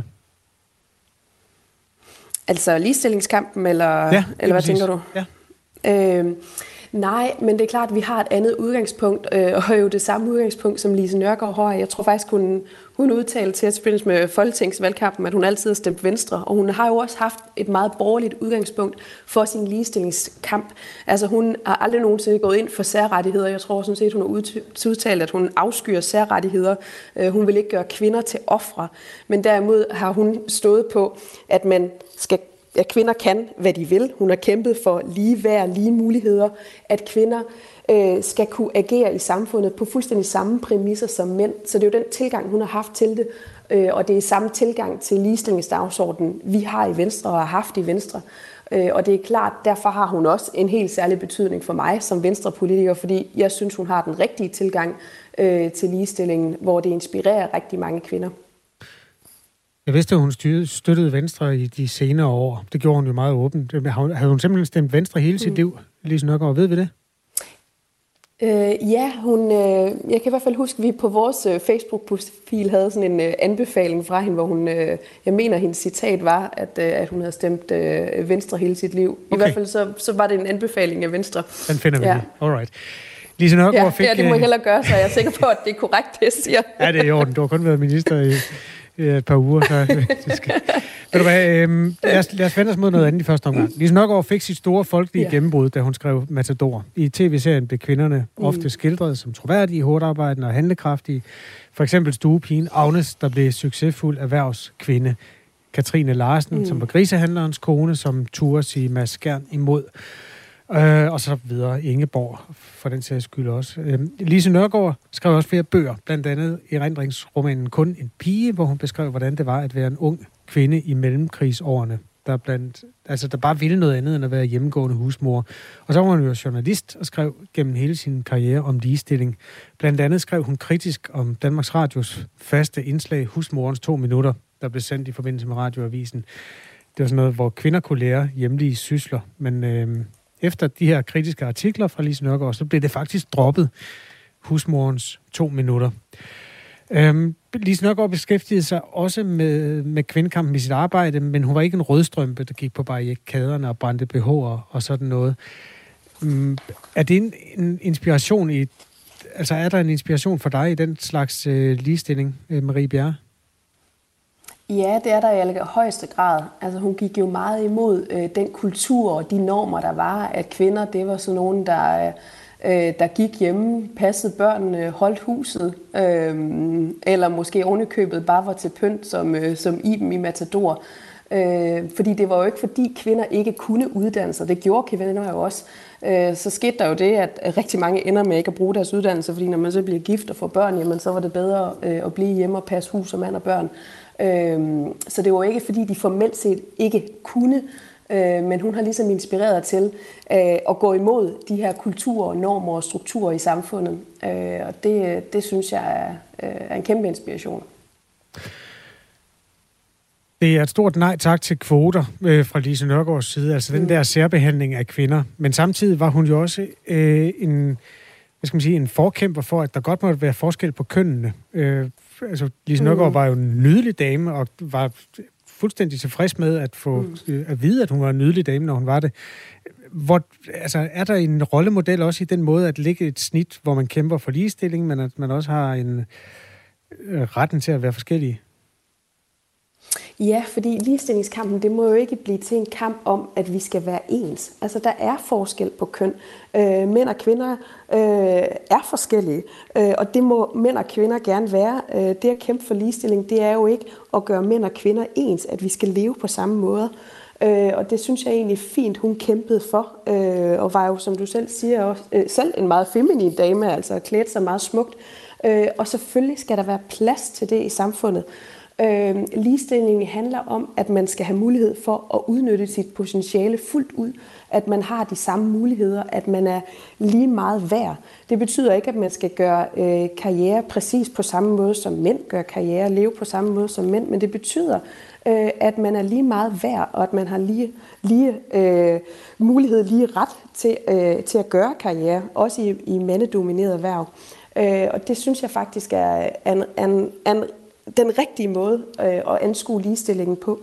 Altså ligestillingskampen, eller, ja, eller hvad præcis. tænker du? Ja. Øhm, Nej, men det er klart, at vi har et andet udgangspunkt, øh, og jo det samme udgangspunkt, som Lise Nørgaard har. Jeg tror faktisk, hun, hun udtalte til at spille med folketingsvalgkampen, at hun altid har stemt Venstre, og hun har jo også haft et meget borgerligt udgangspunkt for sin ligestillingskamp. Altså hun har aldrig nogensinde gået ind for særrettigheder. Jeg tror sådan set, hun har udtalt, at hun afskyer særrettigheder. Øh, hun vil ikke gøre kvinder til ofre, men derimod har hun stået på, at man skal at kvinder kan, hvad de vil. Hun har kæmpet for lige værd, lige muligheder, at kvinder øh, skal kunne agere i samfundet på fuldstændig samme præmisser som mænd. Så det er jo den tilgang, hun har haft til det, øh, og det er samme tilgang til ligestillingsdagsordenen, vi har i Venstre og har haft i Venstre. Øh, og det er klart, derfor har hun også en helt særlig betydning for mig som venstrepolitiker, fordi jeg synes, hun har den rigtige tilgang øh, til ligestillingen, hvor det inspirerer rigtig mange kvinder. Jeg vidste, at hun støttede Venstre i de senere år. Det gjorde hun jo meget åbent. Havde hun simpelthen stemt Venstre hele sit liv, Lise Nørgaard? Ved vi det? Øh, ja, hun, øh, jeg kan i hvert fald huske, at vi på vores øh, Facebook-profil havde sådan en øh, anbefaling fra hende, hvor hun, øh, jeg mener, hendes citat var, at, øh, at hun havde stemt øh, Venstre hele sit liv. I okay. hvert fald så, så var det en anbefaling af Venstre. Den finder vi ja. lige. Alright. Lise Nørgaard ja, fik... Ja, det må jeg hellere gøre, så jeg er sikker på, at det er korrekt, det jeg siger. Ja, det er i orden. Du har kun været minister i... et par uger, så det skal... Ved du hvad, øhm, lad, os, lad os vende os mod noget andet i første omgang. Lise Nørgaard fik sit store folkelige ja. gennembrud, da hun skrev Matador. I tv-serien blev kvinderne mm. ofte skildret som troværdige, hårdarbejdende og handlekraftige. For eksempel stuepigen Agnes, der blev succesfuld erhvervskvinde. Katrine Larsen, mm. som var grisehandlerens kone, som turde sige Mads Skjern imod. Øh, og så videre. Ingeborg, for den sags skyld også. Øh, Lise Nørgaard skrev også flere bøger, blandt andet erindringsromanen Kun en pige, hvor hun beskrev, hvordan det var at være en ung kvinde i mellemkrigsårene, der, blandt, altså, der bare ville noget andet end at være hjemmegående husmor. Og så var hun jo journalist og skrev gennem hele sin karriere om ligestilling. Blandt andet skrev hun kritisk om Danmarks Radios faste indslag Husmorens to minutter, der blev sendt i forbindelse med radioavisen. Det var sådan noget, hvor kvinder kunne lære hjemlige sysler, men... Øh, Efter de her kritiske artikler fra Lise Nørgaard, så blev det faktisk droppet, Husmorens to minutter. Øhm, Lise Nørgaard beskæftigede sig også med, med kvindekampen i sit arbejde, men hun var ikke en rødstrømpe, der gik på barrikaderne og brændte B H'er og sådan noget. Um, er det en, en inspiration i, altså er der en inspiration for dig i den slags øh, ligestilling, øh, Marie Bjerre? Ja, det er der i allerhøjeste grad. Altså, hun gik jo meget imod øh, den kultur og de normer, der var, at kvinder, det var sådan nogen, der, øh, der gik hjemme, passede børnene, holdt huset, øh, eller måske ovenikøbet bare var til pynt, som, øh, som Iben i Matador. Øh, fordi det var jo ikke, fordi kvinder ikke kunne uddanne sig. Det gjorde kvinder jo også. Øh, så skete der jo det, at rigtig mange ender med ikke at bruge deres uddannelse, fordi når man så bliver gift og får børn, jamen, så var det bedre øh, at blive hjemme og passe hus og mand og børn. Så det var ikke, fordi de formelt set ikke kunne, Øh, men hun har ligesom inspireret til øh, at gå imod de her kulturer, normer og strukturer i samfundet. Øh, og det, det synes jeg er, er en kæmpe inspiration. Det er et stort nej tak til kvoter øh, fra Lise Nørgaards side, altså mm. den der særbehandling af kvinder. Men samtidig var hun jo også øh, en, hvad skal man sige, en forkæmper for, at der godt måtte være forskel på kønnene. Øh, altså Lise Nørgaard mm. var jo en nydelig dame, og var fuldstændig tilfreds med at få mm. øh, at vide, at hun var en nydelig dame, når hun var det. Hvor, altså, er der en rollemodel også i den måde at lægge et snit, hvor man kæmper for ligestilling, men at man også har en øh, retten til at være forskellige? Ja, fordi ligestillingskampen, det må jo ikke blive til en kamp om, at vi skal være ens. Altså, der er forskel på køn. Øh, mænd og kvinder øh, er forskellige, øh, og det må mænd og kvinder gerne være. Øh, det at kæmpe for ligestilling, det er jo ikke at gøre mænd og kvinder ens, at vi skal leve på samme måde. Øh, og det synes jeg egentlig fint, hun kæmpede for, øh, og var jo, som du selv siger, også, øh, selv en meget feminin dame, altså klædt sig meget smukt. Øh, og selvfølgelig skal der være plads til det i samfundet. Øh, ligestilling handler om, at man skal have mulighed for at udnytte sit potentiale fuldt ud, at man har de samme muligheder, at man er lige meget værd. Det betyder ikke, at man skal gøre øh, karriere præcis på samme måde, som mænd gør karriere, leve på samme måde som mænd, men det betyder, øh, at man er lige meget værd, og at man har lige, lige øh, mulighed, lige ret til, øh, til at gøre karriere, også i, i mandedominerede erhverv. Øh, og det synes jeg faktisk er en, en, en den rigtige måde øh, at anskue ligestillingen på.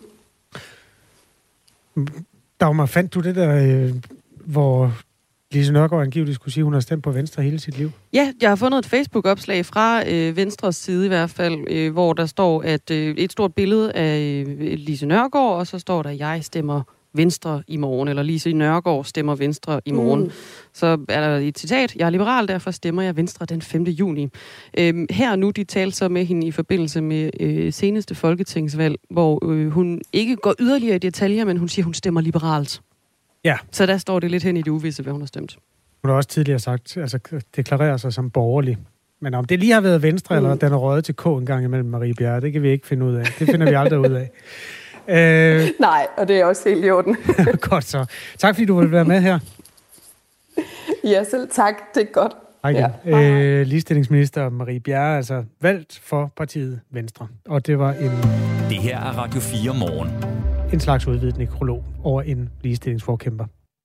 Dagmar, fandt du det der, øh, hvor Lise Nørgaard angiveligt skulle sige, at hun har stemt på Venstre hele sit liv? Ja, jeg har fundet et Facebook-opslag fra øh, Venstres side i hvert fald, øh, hvor der står at øh, et stort billede af øh, Lise Nørgaard, og så står der, jeg stemmer Venstre i morgen, eller Lise Nørgaard stemmer Venstre i morgen. Mm. Så er der et citat, jeg er liberal, derfor stemmer jeg Venstre den femte juni. Øhm, her nu, de talte så med hende i forbindelse med øh, seneste folketingsvalg, hvor øh, hun ikke går yderligere i detaljer, men hun siger, hun stemmer liberalt. Ja. Så der står det lidt hen i det uvisse, hvad hun har stemt. Hun har også tidligere sagt, altså deklarerer sig som borgerlig. Men om det lige har været Venstre, mm. eller den er røget til K en gang imellem Marie Bjerre, det kan vi ikke finde ud af. Det finder vi aldrig ud af. Øh, Nej, og det er også helt i orden. Godt så. Tak fordi du ville være med her. Ja, selv tak. Det er godt. Hej igen. Ja. Øh, ligestillingsminister Marie Bjerre, altså valgt for partiet Venstre. Og det var en... Det her er Radio fire Morgen. En slags udvidet nekrolog over en ligestillingsforkæmper.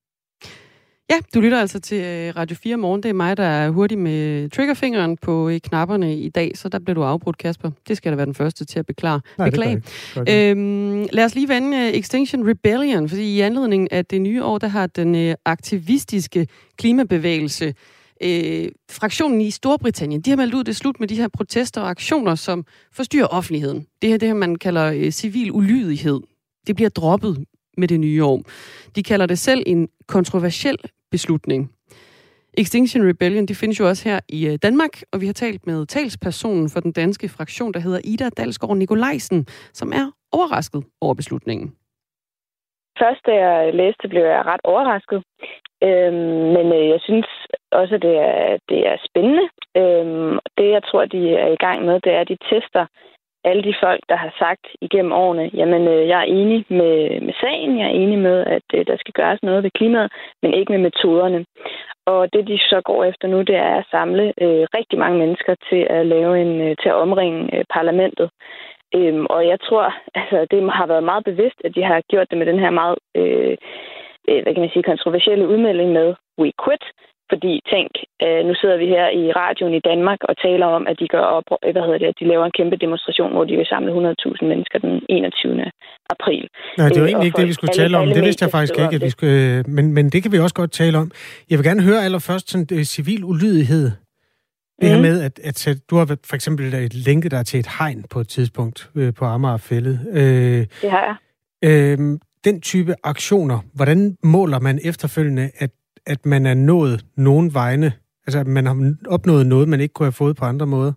Ja, du lytter altså til Radio fire Morgen. Det er mig, der er hurtig med triggerfingeren på knapperne i dag, så der bliver du afbrudt, Kasper. Det skal da være den første til at beklage. Nej, beklage. Det det. Øhm, lad os lige vende Extinction Rebellion, fordi i anledning af det nye år, der har den øh, aktivistiske klimabevægelse, øh, fraktionen i Storbritannien, de har meldt ud, det slut med de her protester og aktioner, som forstyrrer offentligheden. Det her, det her man kalder øh, civil ulydighed. Det bliver droppet med det nye år. De kalder det selv en kontroversiel beslutning. Extinction Rebellion, de findes jo også her i Danmark, og vi har talt med talspersonen for den danske fraktion, der hedder Ida Dalsgaard Nikolajsen, som er overrasket over beslutningen. Først, da jeg læste, blev jeg ret overrasket. Øhm, men øh, jeg synes også, at det er, det er spændende. Øhm, det, jeg tror, de er i gang med, det er, at de tester alle de folk, der har sagt igennem årene, jamen øh, jeg er enig med, med sagen, jeg er enig med, at øh, der skal gøres noget ved klimaet, men ikke med metoderne. Og det, de så går efter nu, det er at samle øh, rigtig mange mennesker til at lave en, øh, til at omringe øh, parlamentet. Øhm, og jeg tror, altså det har været meget bevidst, at de har gjort det med den her meget, øh, øh, hvad kan man sige, kontroversielle udmelding med We Quit. Fordi tænk, øh, nu sidder vi her i radioen i Danmark og taler om, at de gør op, hvad hedder det, at de laver en kæmpe demonstration, hvor de vil samle hundrede tusind mennesker den enogtyvende april. Nej, det var egentlig ikke det, vi skulle alle, tale om. Det vidste jeg faktisk ikke, at vi skulle, men, men det kan vi også godt tale om. Jeg vil gerne høre allerførst sådan uh, civil ulydighed. Det her med, at, at du har for eksempel et lænket dig til et hegn på et tidspunkt øh, på Amagerfællet. Øh, det har jeg. Øh, den type aktioner, hvordan måler man efterfølgende, at at man er nået nogen vegne? Altså, at man har opnået noget, man ikke kunne have fået på andre måder?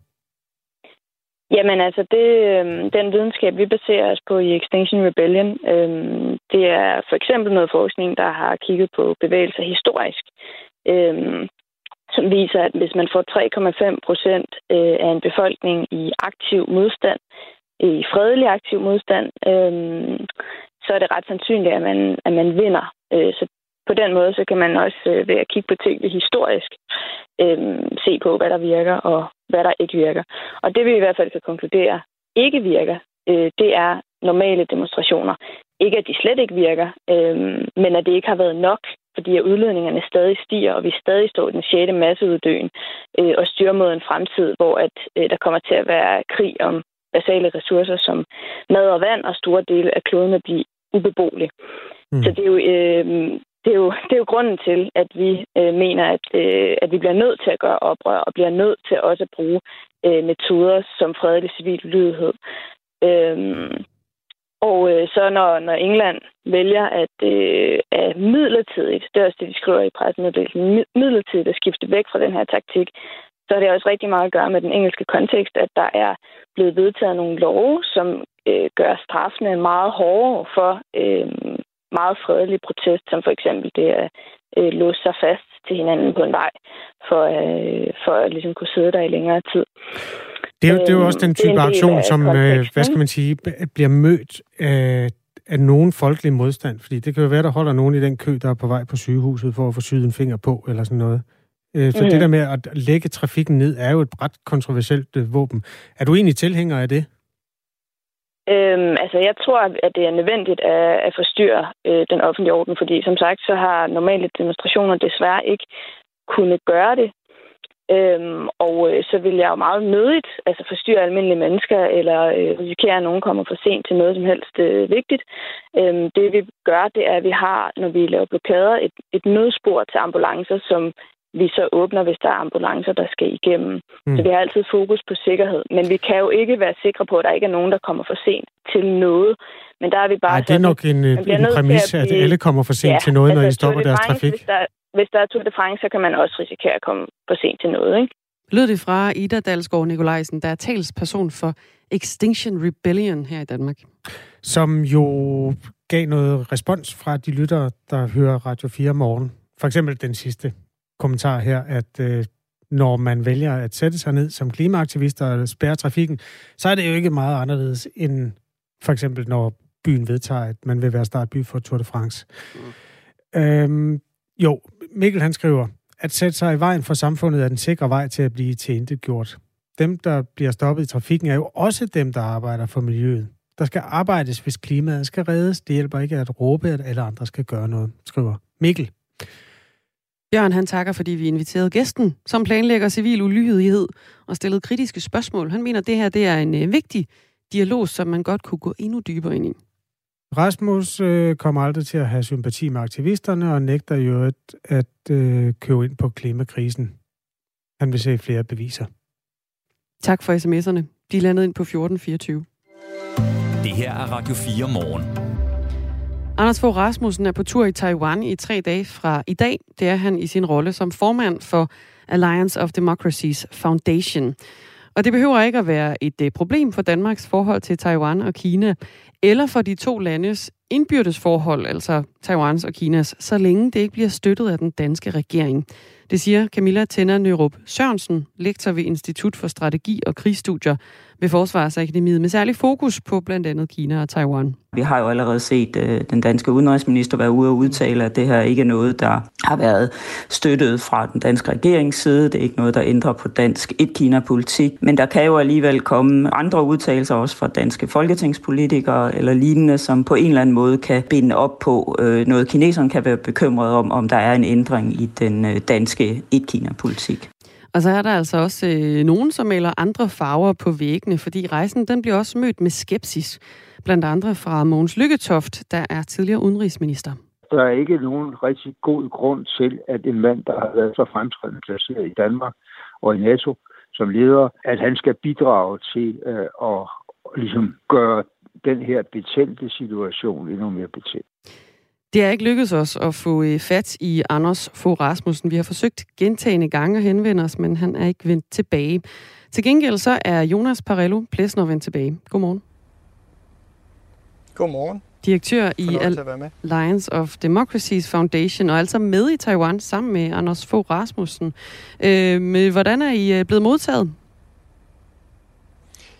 Jamen, altså, det, den videnskab, vi baserer os på i Extinction Rebellion, øhm, det er for eksempel noget forskning, der har kigget på bevægelser historisk, øhm, som viser, at hvis man får tre komma fem procent af en befolkning i aktiv modstand, i fredelig aktiv modstand, øhm, så er det ret sandsynligt, at man, at man vinder. Øh, så på den måde, så kan man også øh, ved at kigge på tingene historisk, øh, se på, hvad der virker og hvad der ikke virker. Og det vi i hvert fald kan konkludere ikke virker, øh, det er normale demonstrationer. Ikke at de slet ikke virker, øh, men at det ikke har været nok, fordi at udledningerne stadig stiger, og vi stadig står i den sjette masseuddøen øh, og styrer mod en fremtid, hvor at, øh, der kommer til at være krig om basale ressourcer som mad og vand, og store dele af kloden at blive ubeboelig. Mm. Så det er jo... Øh, Det er, jo, det er jo grunden til, at vi øh, mener, at, øh, at vi bliver nødt til at gøre oprør, og bliver nødt til også at bruge øh, metoder som fredelig civil lydighed. Øhm, og øh, så når, når England vælger at, øh, at midlertidigt, det er også det, de skriver i pressemeddelelsen, midlertidigt at skifte væk fra den her taktik, så er det også rigtig meget at gøre med den engelske kontekst, at der er blevet vedtaget nogle love, som øh, gør straffene meget hårdere for... Øh, meget fredelig protest, som for eksempel det at øh, låse sig fast til hinanden på en vej, for, øh, for at ligesom kunne sidde der i længere tid. Det er jo, det er jo også den type aktion, som, øh, hvad skal man sige, bliver mødt af, af nogen folkelig modstand, fordi det kan jo være, der holder nogen i den kø, der er på vej på sygehuset for at få syet en finger på, eller sådan noget. Øh, så mm. det der med at lægge trafikken ned, er jo et ret kontroversielt øh, våben. Er du egentlig tilhænger af det? Øhm, altså, jeg tror, at det er nødvendigt at, at forstyrre øh, den offentlige orden, fordi som sagt, så har normale demonstrationer desværre ikke kunne gøre det. Øhm, og øh, så vil jeg jo meget nødigt altså forstyrre almindelige mennesker, eller øh, risikere, at nogen kommer for sent til noget som helst øh, vigtigt. Øhm, det vi gør, det er, at vi har, når vi laver blokader, et, et nødspor til ambulancer, som vi så åbner, hvis der er ambulancer, der skal igennem. Mm. Så vi har altid fokus på sikkerhed. Men vi kan jo ikke være sikre på, at der ikke er nogen, der kommer for sent til noget. Men der er vi bare... Ej, det er nok en, en præmis, at, blive... at alle kommer for sent ja, til noget, når altså, I stopper deres trafik. Hvis der, hvis der er Tour de France, så kan man også risikere at komme for sent til noget, ikke? Lød det fra Ida Dalsgaard Nikolajsen, der er talsperson for Extinction Rebellion her i Danmark. Som jo gav noget respons fra de lyttere, der hører Radio fire morgen. For eksempel den sidste kommentar her, at øh, når man vælger at sætte sig ned som klimaaktivister og spærre trafikken, så er det jo ikke meget anderledes end for eksempel når byen vedtager, at man vil være startby for Tour de France. Mm. Øhm, jo, Mikkel han skriver, at sætte sig i vejen for samfundet er den sikre vej til at blive tilintetgjort. Dem, der bliver stoppet i trafikken, er jo også dem, der arbejder for miljøet. Der skal arbejdes, hvis klimaet skal reddes. Det hjælper ikke at råbe, at alle andre skal gøre noget, skriver Mikkel. Bjørn, han takker, fordi vi inviterede gæsten, som planlægger civil ulydighed og stillede kritiske spørgsmål. Han mener, at det her det er en øh, vigtig dialog, som man godt kunne gå endnu dybere ind i. Rasmus øh, kommer aldrig til at have sympati med aktivisterne og nægter jo at, at øh, købe ind på klimakrisen. Han vil se flere beviser. Tak for sms'erne. De landede ind på fjorten fireogtyve. Det her er Radio fire morgen. Anders Fogh Rasmussen er på tur i Taiwan i tre dage fra i dag. Det er han i sin rolle som formand for Alliance of Democracies Foundation. Og det behøver ikke at være et problem for Danmarks forhold til Taiwan og Kina, eller for de to landes indbyrdes forhold, altså Taiwans og Kinas, så længe det ikke bliver støttet af den danske regering. Det siger Camilla Tenner Nørup Sørensen, lektor ved Institut for Strategi og Krigsstudier ved Forsvarsakademiet, med særlig fokus på blandt andet Kina og Taiwan. Vi har jo allerede set uh, den danske udenrigsminister være ude og udtale, at det her ikke er noget, der har været støttet fra den danske regerings side. Det er ikke noget, der ændrer på dansk et-Kina-politik. Men der kan jo alligevel komme andre udtalelser også fra danske folketingspolitikere eller lignende, som på en eller anden måde kan binde op på uh, noget, kineserne kan være bekymret om, om der er en ændring i den uh, danske et-Kina-politik. Og så er der altså også øh, nogen, som maler andre farver på væggene, fordi rejsen den bliver også mødt med skepsis. Blandt andre fra Mogens Lykketoft, der er tidligere udenrigsminister. Der er ikke nogen rigtig god grund til, at en mand, der har været så fremtrædende placeret i Danmark og i NATO som leder, at han skal bidrage til øh, at ligesom gøre den her betændte situation endnu mere betændt. Det er ikke lykkedes os at få fat i Anders Fogh Rasmussen. Vi har forsøgt gentagne gange at henvende os, men han er ikke vendt tilbage. Til gengæld så er Jonas Parello Plesner vendt tilbage. Godmorgen. Godmorgen. Direktør i Alliance of Democracies Foundation, og altså med i Taiwan sammen med Anders Fogh Rasmussen. Øh, hvordan er I blevet modtaget?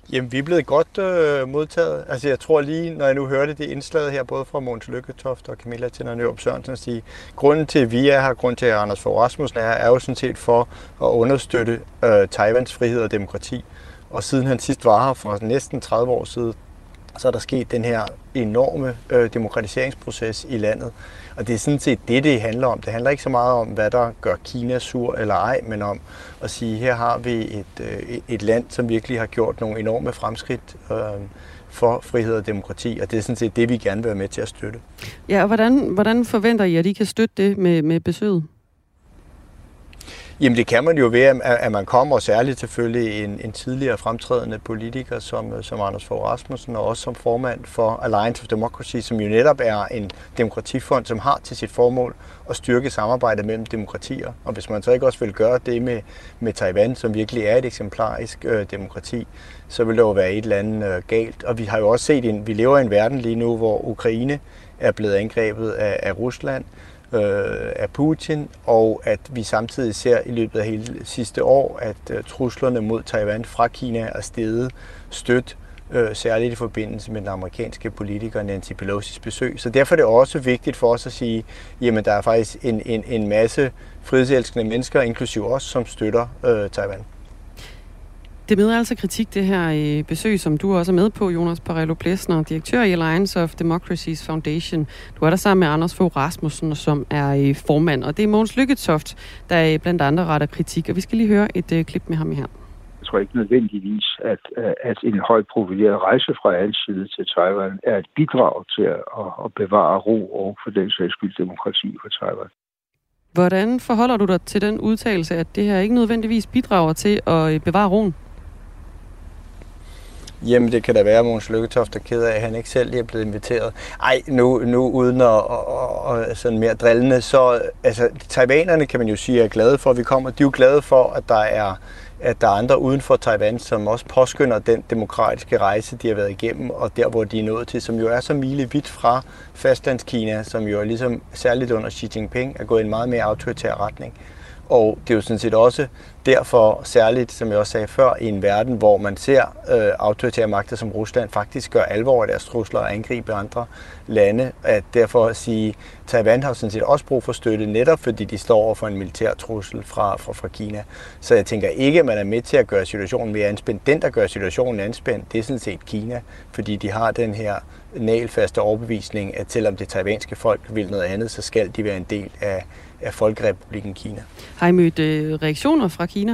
Jamen, vi er blevet godt øh, modtaget. Altså, jeg tror lige, når jeg nu hørte det indslaget her, både fra Mogens Lykketoft og Camilla Tenner Nørup Sørensen, at sige, grunden til, at vi er her, grunden til, at Anders Fogh Rasmussen er her, er jo sådan set for at understøtte øh, Taiwans frihed og demokrati. Og siden han sidst var her for næsten tredive år siden, så er der sket den her enorme øh, demokratiseringsproces i landet. Og det er sådan set det, det handler om. Det handler ikke så meget om, hvad der gør Kina sur eller ej, men om at sige, her har vi et, øh, et land, som virkelig har gjort nogle enorme fremskridt øh, for frihed og demokrati. Og det er sådan set det, vi gerne vil være med til at støtte. Ja, og hvordan, hvordan forventer I, at I kan støtte det med, med besøget? Jamen det kan man jo ved, at man kommer, og særligt selvfølgelig en, en tidligere fremtrædende politiker som, som Anders Fogh Rasmussen, og også som formand for Alliance of Democracy, som jo netop er en demokratifond, som har til sit formål at styrke samarbejdet mellem demokratier. Og hvis man så ikke også vil gøre det med, med Taiwan, som virkelig er et eksemplarisk øh, demokrati, så vil der jo være et eller andet øh, galt. Og vi har jo også set, en, vi lever i en verden lige nu, hvor Ukraine er blevet angrebet af, af Rusland, af Putin, og at vi samtidig ser i løbet af hele sidste år, at uh, truslerne mod Taiwan fra Kina er steget stødt, uh, særligt i forbindelse med den amerikanske politiker Nancy Pelosi's besøg. Så derfor er det også vigtigt for os at sige, jamen der er faktisk en, en, en masse frihedselskende mennesker, inklusive os, som støtter uh, Taiwan. Det møder altså kritik, det her besøg, som du også er med på, Jonas Parello Plesner, direktør i Alliance of Democracy's Foundation. Du er der sammen med Anders Fogh Rasmussen, som er formand, og det er Mogens Lykketoft, der blandt andre retter kritik, og vi skal lige høre et uh, klip med ham her. Jeg tror ikke nødvendigvis, at, at en højt profileret rejse fra alle side til Taiwan er et bidrag til at, at bevare ro og for den sags skyld demokrati for Taiwan. Hvordan forholder du dig til den udtalelse, at det her ikke nødvendigvis bidrager til at bevare roen? Jamen, det kan da være, at Mogens Lykketoft er ked af, at han ikke selv lige er blevet inviteret. Ej, nu, nu uden at, at, at sådan mere drillende, så altså, taiwanerne kan man jo sige er glade for, at vi kommer. De er jo glade for, at der er, at der er andre uden for Taiwan, som også påskynder den demokratiske rejse, de har været igennem, og der, hvor de er nået til, som jo er så milevidt fra fastlandskina, som jo er ligesom særligt under Xi Jinping, er gået i en meget mere autoritær retning. Og det er jo sådan set også derfor særligt, som jeg også sagde før, i en verden, hvor man ser øh, autoritære magter som Rusland faktisk gør alvor af deres trusler og angribe andre lande. At derfor at sige, Taiwan har sådan set også brug for støtte, netop fordi de står over for en militær trussel fra, fra, fra Kina. Så jeg tænker ikke, at man er med til at gøre situationen mere anspændt. Den, der gør situationen anspændt, det er sådan set Kina, fordi de har den her nagelfaste overbevisning, at selvom det taiwanske folk vil noget andet, så skal de være en del af af Folkerepublikken Kina. Har I mødt øh, reaktioner fra Kina?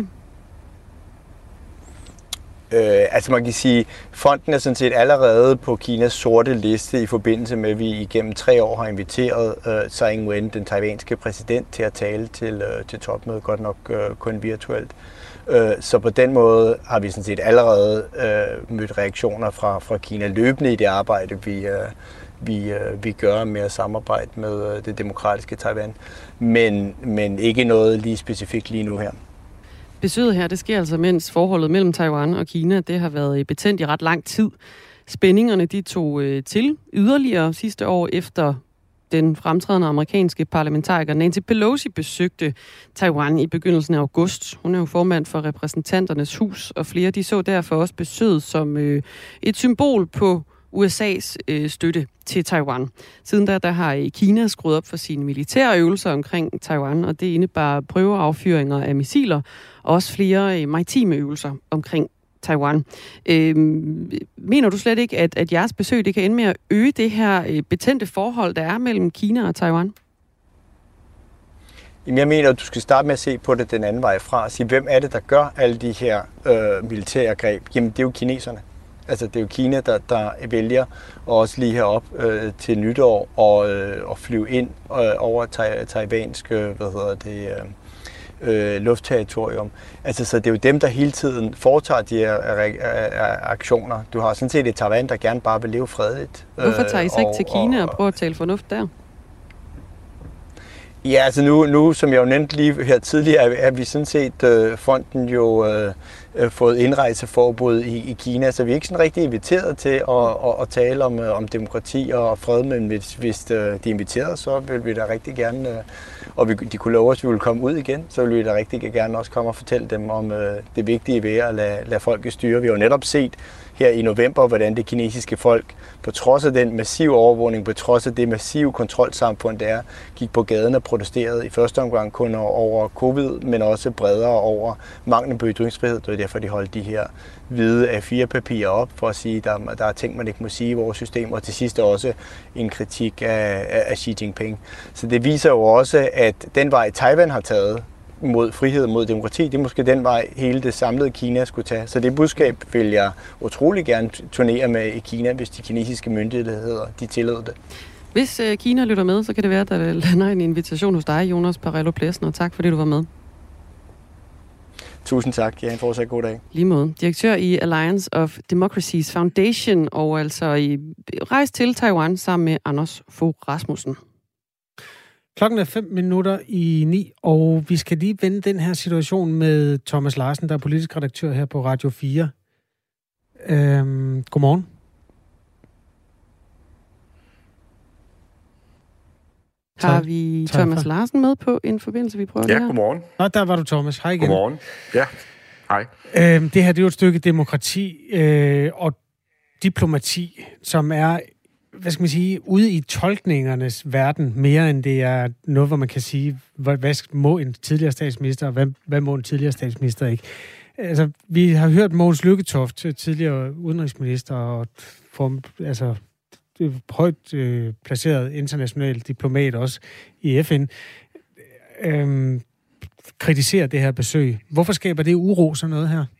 Øh, altså man kan sige, fonden er sådan set allerede på Kinas sorte liste i forbindelse med, at vi igennem tre år har inviteret øh, Tsai Ing-wen, den taiwanske præsident, til at tale til, øh, til topmødet, godt nok øh, kun virtuelt. Øh, så på den måde har vi sådan set allerede øh, mødt reaktioner fra, fra Kina løbende i det arbejde, vi øh, Vi, øh, vi gør med at samarbejde med øh, det demokratiske Taiwan, men, men ikke noget lige specifikt lige nu her. Besøget her, det sker altså, mens forholdet mellem Taiwan og Kina, det har været betændt i ret lang tid. Spændingerne, de tog øh, til yderligere sidste år efter den fremtrædende amerikanske parlamentariker Nancy Pelosi besøgte Taiwan i begyndelsen af august. Hun er jo formand for repræsentanternes hus, og flere de så derfor også besøget som øh, et symbol på U S A's øh, støtte til Taiwan. Siden da, der har Kina skruet op for sine militære øvelser omkring Taiwan, og det indebar prøveaffyringer af missiler, og også flere øh, maritime øvelser omkring Taiwan. Øh, mener du slet ikke, at, at jeres besøg det kan ende med at øge det her øh, betændte forhold, der er mellem Kina og Taiwan? Jamen, jeg mener, at du skal starte med at se på det den anden vej fra, og sige, hvem er det, der gør alle de her øh, militære greb? Jamen, det er jo kineserne. Altså, det er jo Kina, der, der vælger og også lige herop øh, til nytår og, øh, og flyve ind øh, over tai- taiwansk øh, hvad hedder det, øh, luftterritorium. Altså, så det er jo dem, der hele tiden foretager de her aktioner. Du har sådan set et Taiwan, der gerne bare vil leve fredeligt. Hvorfor tager I så ikke til Kina og, og prøver at tale fornuft der? Ja, altså nu, nu som jeg jo nævnte lige her tidligere, er vi sådan set øh, fonden jo øh, fået indrejseforbud i, i Kina, så vi er ikke sådan rigtig inviteret til at, at, at tale om, om demokrati og fred, men hvis, hvis de er inviteret, så vil vi da rigtig gerne, øh, og vi, de kunne love os, at vi ville komme ud igen, så vil vi da rigtig gerne også komme og fortælle dem om øh, det vigtige ved at lade, lade folket styre. Vi har jo netop set her i november, hvordan det kinesiske folk, på trods af den massive overvågning, på trods af det massive kontrolsamfund, der er, gik på gaden og protesterede i første omgang kun over covid, men også bredere over manglen på ytringsfrihed. Det er derfor, de holdt de her hvide A fire papirer op for at sige, at der, der er ting, man ikke må sige i vores system, og til sidst også en kritik af, af Xi Jinping. Så det viser jo også, at den vej Taiwan har taget mod frihed, mod demokrati, det er måske den vej, hele det samlede Kina skulle tage. Så det budskab vil jeg utrolig gerne turnere med i Kina, hvis de kinesiske myndigheder de tillod det. Hvis uh, Kina lytter med, så kan det være, at der lander en invitation hos dig, Jonas Parello Plesner. Tak fordi du var med. Tusind tak. Ja, en fortsat god dag. Lige måde. Direktør i Alliance of Democracies Foundation, og altså i rejse til Taiwan sammen med Anders Fogh Rasmussen. Klokken er fem minutter i ni, og vi skal lige vende den her situation med Thomas Larsen, der er politisk redaktør her på Radio fire. Øhm, godmorgen. Har vi Thomas Larsen med på en forbindelse, vi prøver ja, det her? godmorgen. Nå, der var du, Thomas. Hej igen. Godmorgen. Ja, hej. Øhm, det her, det er jo et stykke demokrati øh, og diplomati, som er, hvad skal man sige, ude i tolkningernes verden, mere end det er noget, hvor man kan sige, hvad, hvad må en tidligere statsminister, og hvad, hvad må en tidligere statsminister ikke. Altså, vi har hørt Mogens Lykketoft, tidligere udenrigsminister, og form, altså højt øh, placeret international diplomat også i F N, øh, kritisere det her besøg. Hvorfor skaber det uro sådan noget her?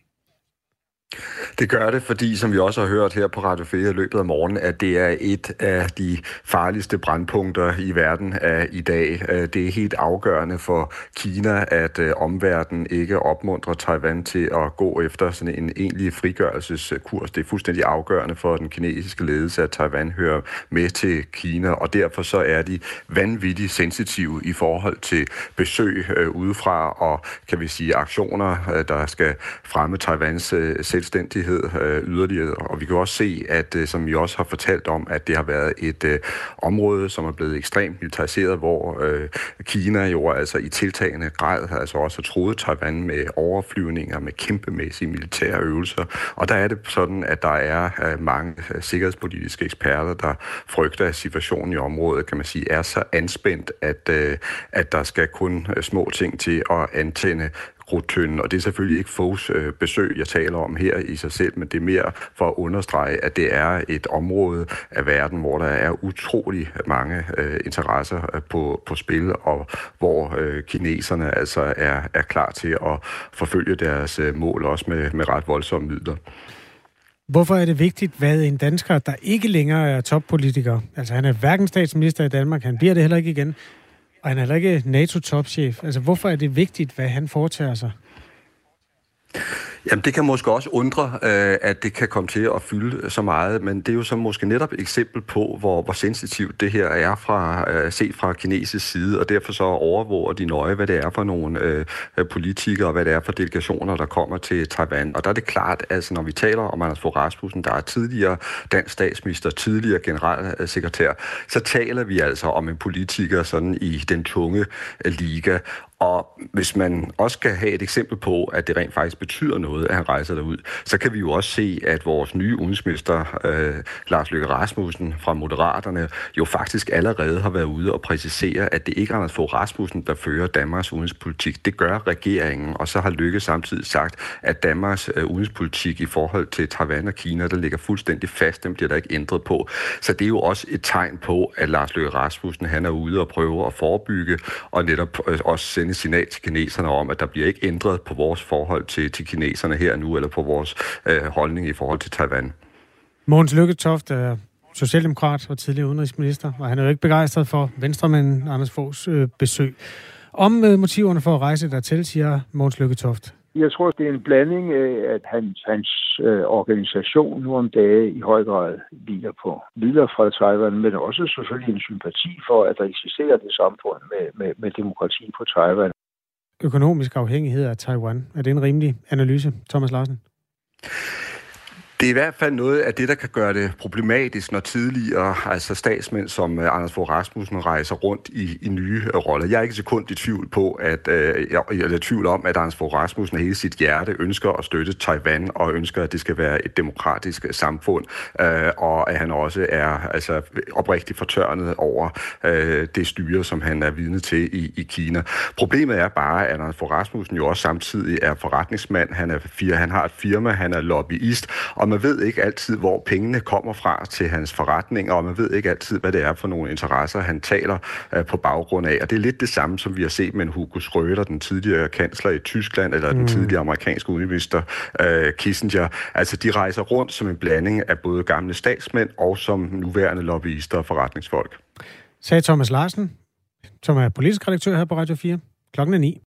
Det gør det, fordi, som vi også har hørt her på Radio fire i løbet af morgenen, at det er et af de farligste brandpunkter i verden af i dag. Det er helt afgørende for Kina, at omverdenen ikke opmuntrer Taiwan til at gå efter sådan en egentlig frigørelseskurs. Det er fuldstændig afgørende for den kinesiske ledelse, at Taiwan hører med til Kina, og derfor så er de vanvittigt sensitive i forhold til besøg udefra og, kan vi sige, aktioner, der skal fremme Taiwans selvstændighed yderligere, og vi kan også se, at som vi også har fortalt om, at det har været et øh, område, som er blevet ekstremt militariseret, hvor øh, Kina jo altså i tiltagende grad altså også har truet Taiwan med overflyvninger, med kæmpemæssige militære øvelser, og der er det sådan, at der er øh, mange øh, sikkerhedspolitiske eksperter, der frygter, at situationen i området, kan man sige, er så anspændt, at, øh, at der skal kun øh, små ting til at antænde krudtønden, og det er selvfølgelig ikke Foghs øh, besøg, jeg taler om her i sig selv, men det er mere for at understrege, at det er et område af verden, hvor der er utrolig mange øh, interesser øh, på, på spil, og hvor øh, kineserne altså er, er klar til at forfølge deres øh, mål, også med, med ret voldsomme midler. Hvorfor er det vigtigt, hvad en dansker, der ikke længere er toppolitiker, altså han er hverken statsminister i Danmark, han bliver det heller ikke igen, og han er heller ikke NATO-topchef. Altså, hvorfor er det vigtigt, hvad han foretager sig? Jamen, det kan måske også undre, øh, at det kan komme til at fylde så meget, men det er jo så måske netop et eksempel på, hvor, hvor sensitivt det her er fra, øh, set fra kinesisk side, og derfor så overvåger de nøje, hvad det er for nogle øh, politikere, og hvad det er for delegationer, der kommer til Taiwan. Og der er det klart, altså når vi taler om Anders Fogh Rasmussen, der er tidligere dansk statsminister, tidligere generalsekretær, så taler vi altså om en politiker sådan i den tunge liga. Og hvis man også skal have et eksempel på, at det rent faktisk betyder noget, at han rejser derud, så kan vi jo også se, at vores nye udenrigsminister, øh, Lars Løkke Rasmussen fra Moderaterne, jo faktisk allerede har været ude og præcisere, at det ikke er Anders Fogh Rasmussen, der fører Danmarks udenrigspolitik. Det gør regeringen, og så har Løkke samtidig sagt, at Danmarks øh, udenrigspolitik i forhold til Taiwan og Kina, der ligger fuldstændig fast, den bliver der ikke ændret på. Så det er jo også et tegn på, at Lars Løkke Rasmussen, han er ude og prøve at forebygge, og netop øh, også sende signal til kineserne om, at der bliver ikke ændret på vores forhold til, til kineserne her nu, eller på vores øh, holdning i forhold til Taiwan. Mogens Lykketoft er socialdemokrat og tidligere udenrigsminister, og han er jo ikke begejstret for venstremanden Anders Foghs øh, besøg. Om øh, motiverne for at rejse dertil, siger Mogens Lykketoft. Jeg tror, det er en blanding af, at hans, hans øh, organisation nu om dage i høj grad hviler på videre fra Taiwan, men også selvfølgelig en sympati for, at der eksisterer det samfund med, med, med demokrati på Taiwan. Økonomisk afhængighed af Taiwan. Er det en rimelig analyse, Thomas Larsen? Det er i hvert fald noget af det, der kan gøre det problematisk, når tidligere altså statsmænd som uh, Anders Fogh Rasmussen rejser rundt i, i nye uh, roller. Jeg er ikke sekund i tvivl på, at uh, jeg, jeg er i tvivl om, at Anders Fogh Rasmussen af hele sit hjerte ønsker at støtte Taiwan og ønsker, at det skal være et demokratisk samfund, uh, og at han også er altså oprigtigt fortørnet over uh, det styre, som han er vidne til i, i Kina. Problemet er bare, at Anders Fogh Rasmussen jo også samtidig er forretningsmand. Han er fire, han har et firma, han er lobbyist, og man ved ikke altid, hvor pengene kommer fra til hans forretninger, og man ved ikke altid, hvad det er for nogle interesser, han taler uh, på baggrund af. Og det er lidt det samme, som vi har set med Hugo Schröder, den tidligere kansler i Tyskland, eller mm. den tidligere amerikanske udenrigsminister uh, Kissinger. Altså, de rejser rundt som en blanding af både gamle statsmænd og som nuværende lobbyister og forretningsfolk. Sagde Thomas Larsen, som er politisk redaktør her på Radio fire. Klokken er ni.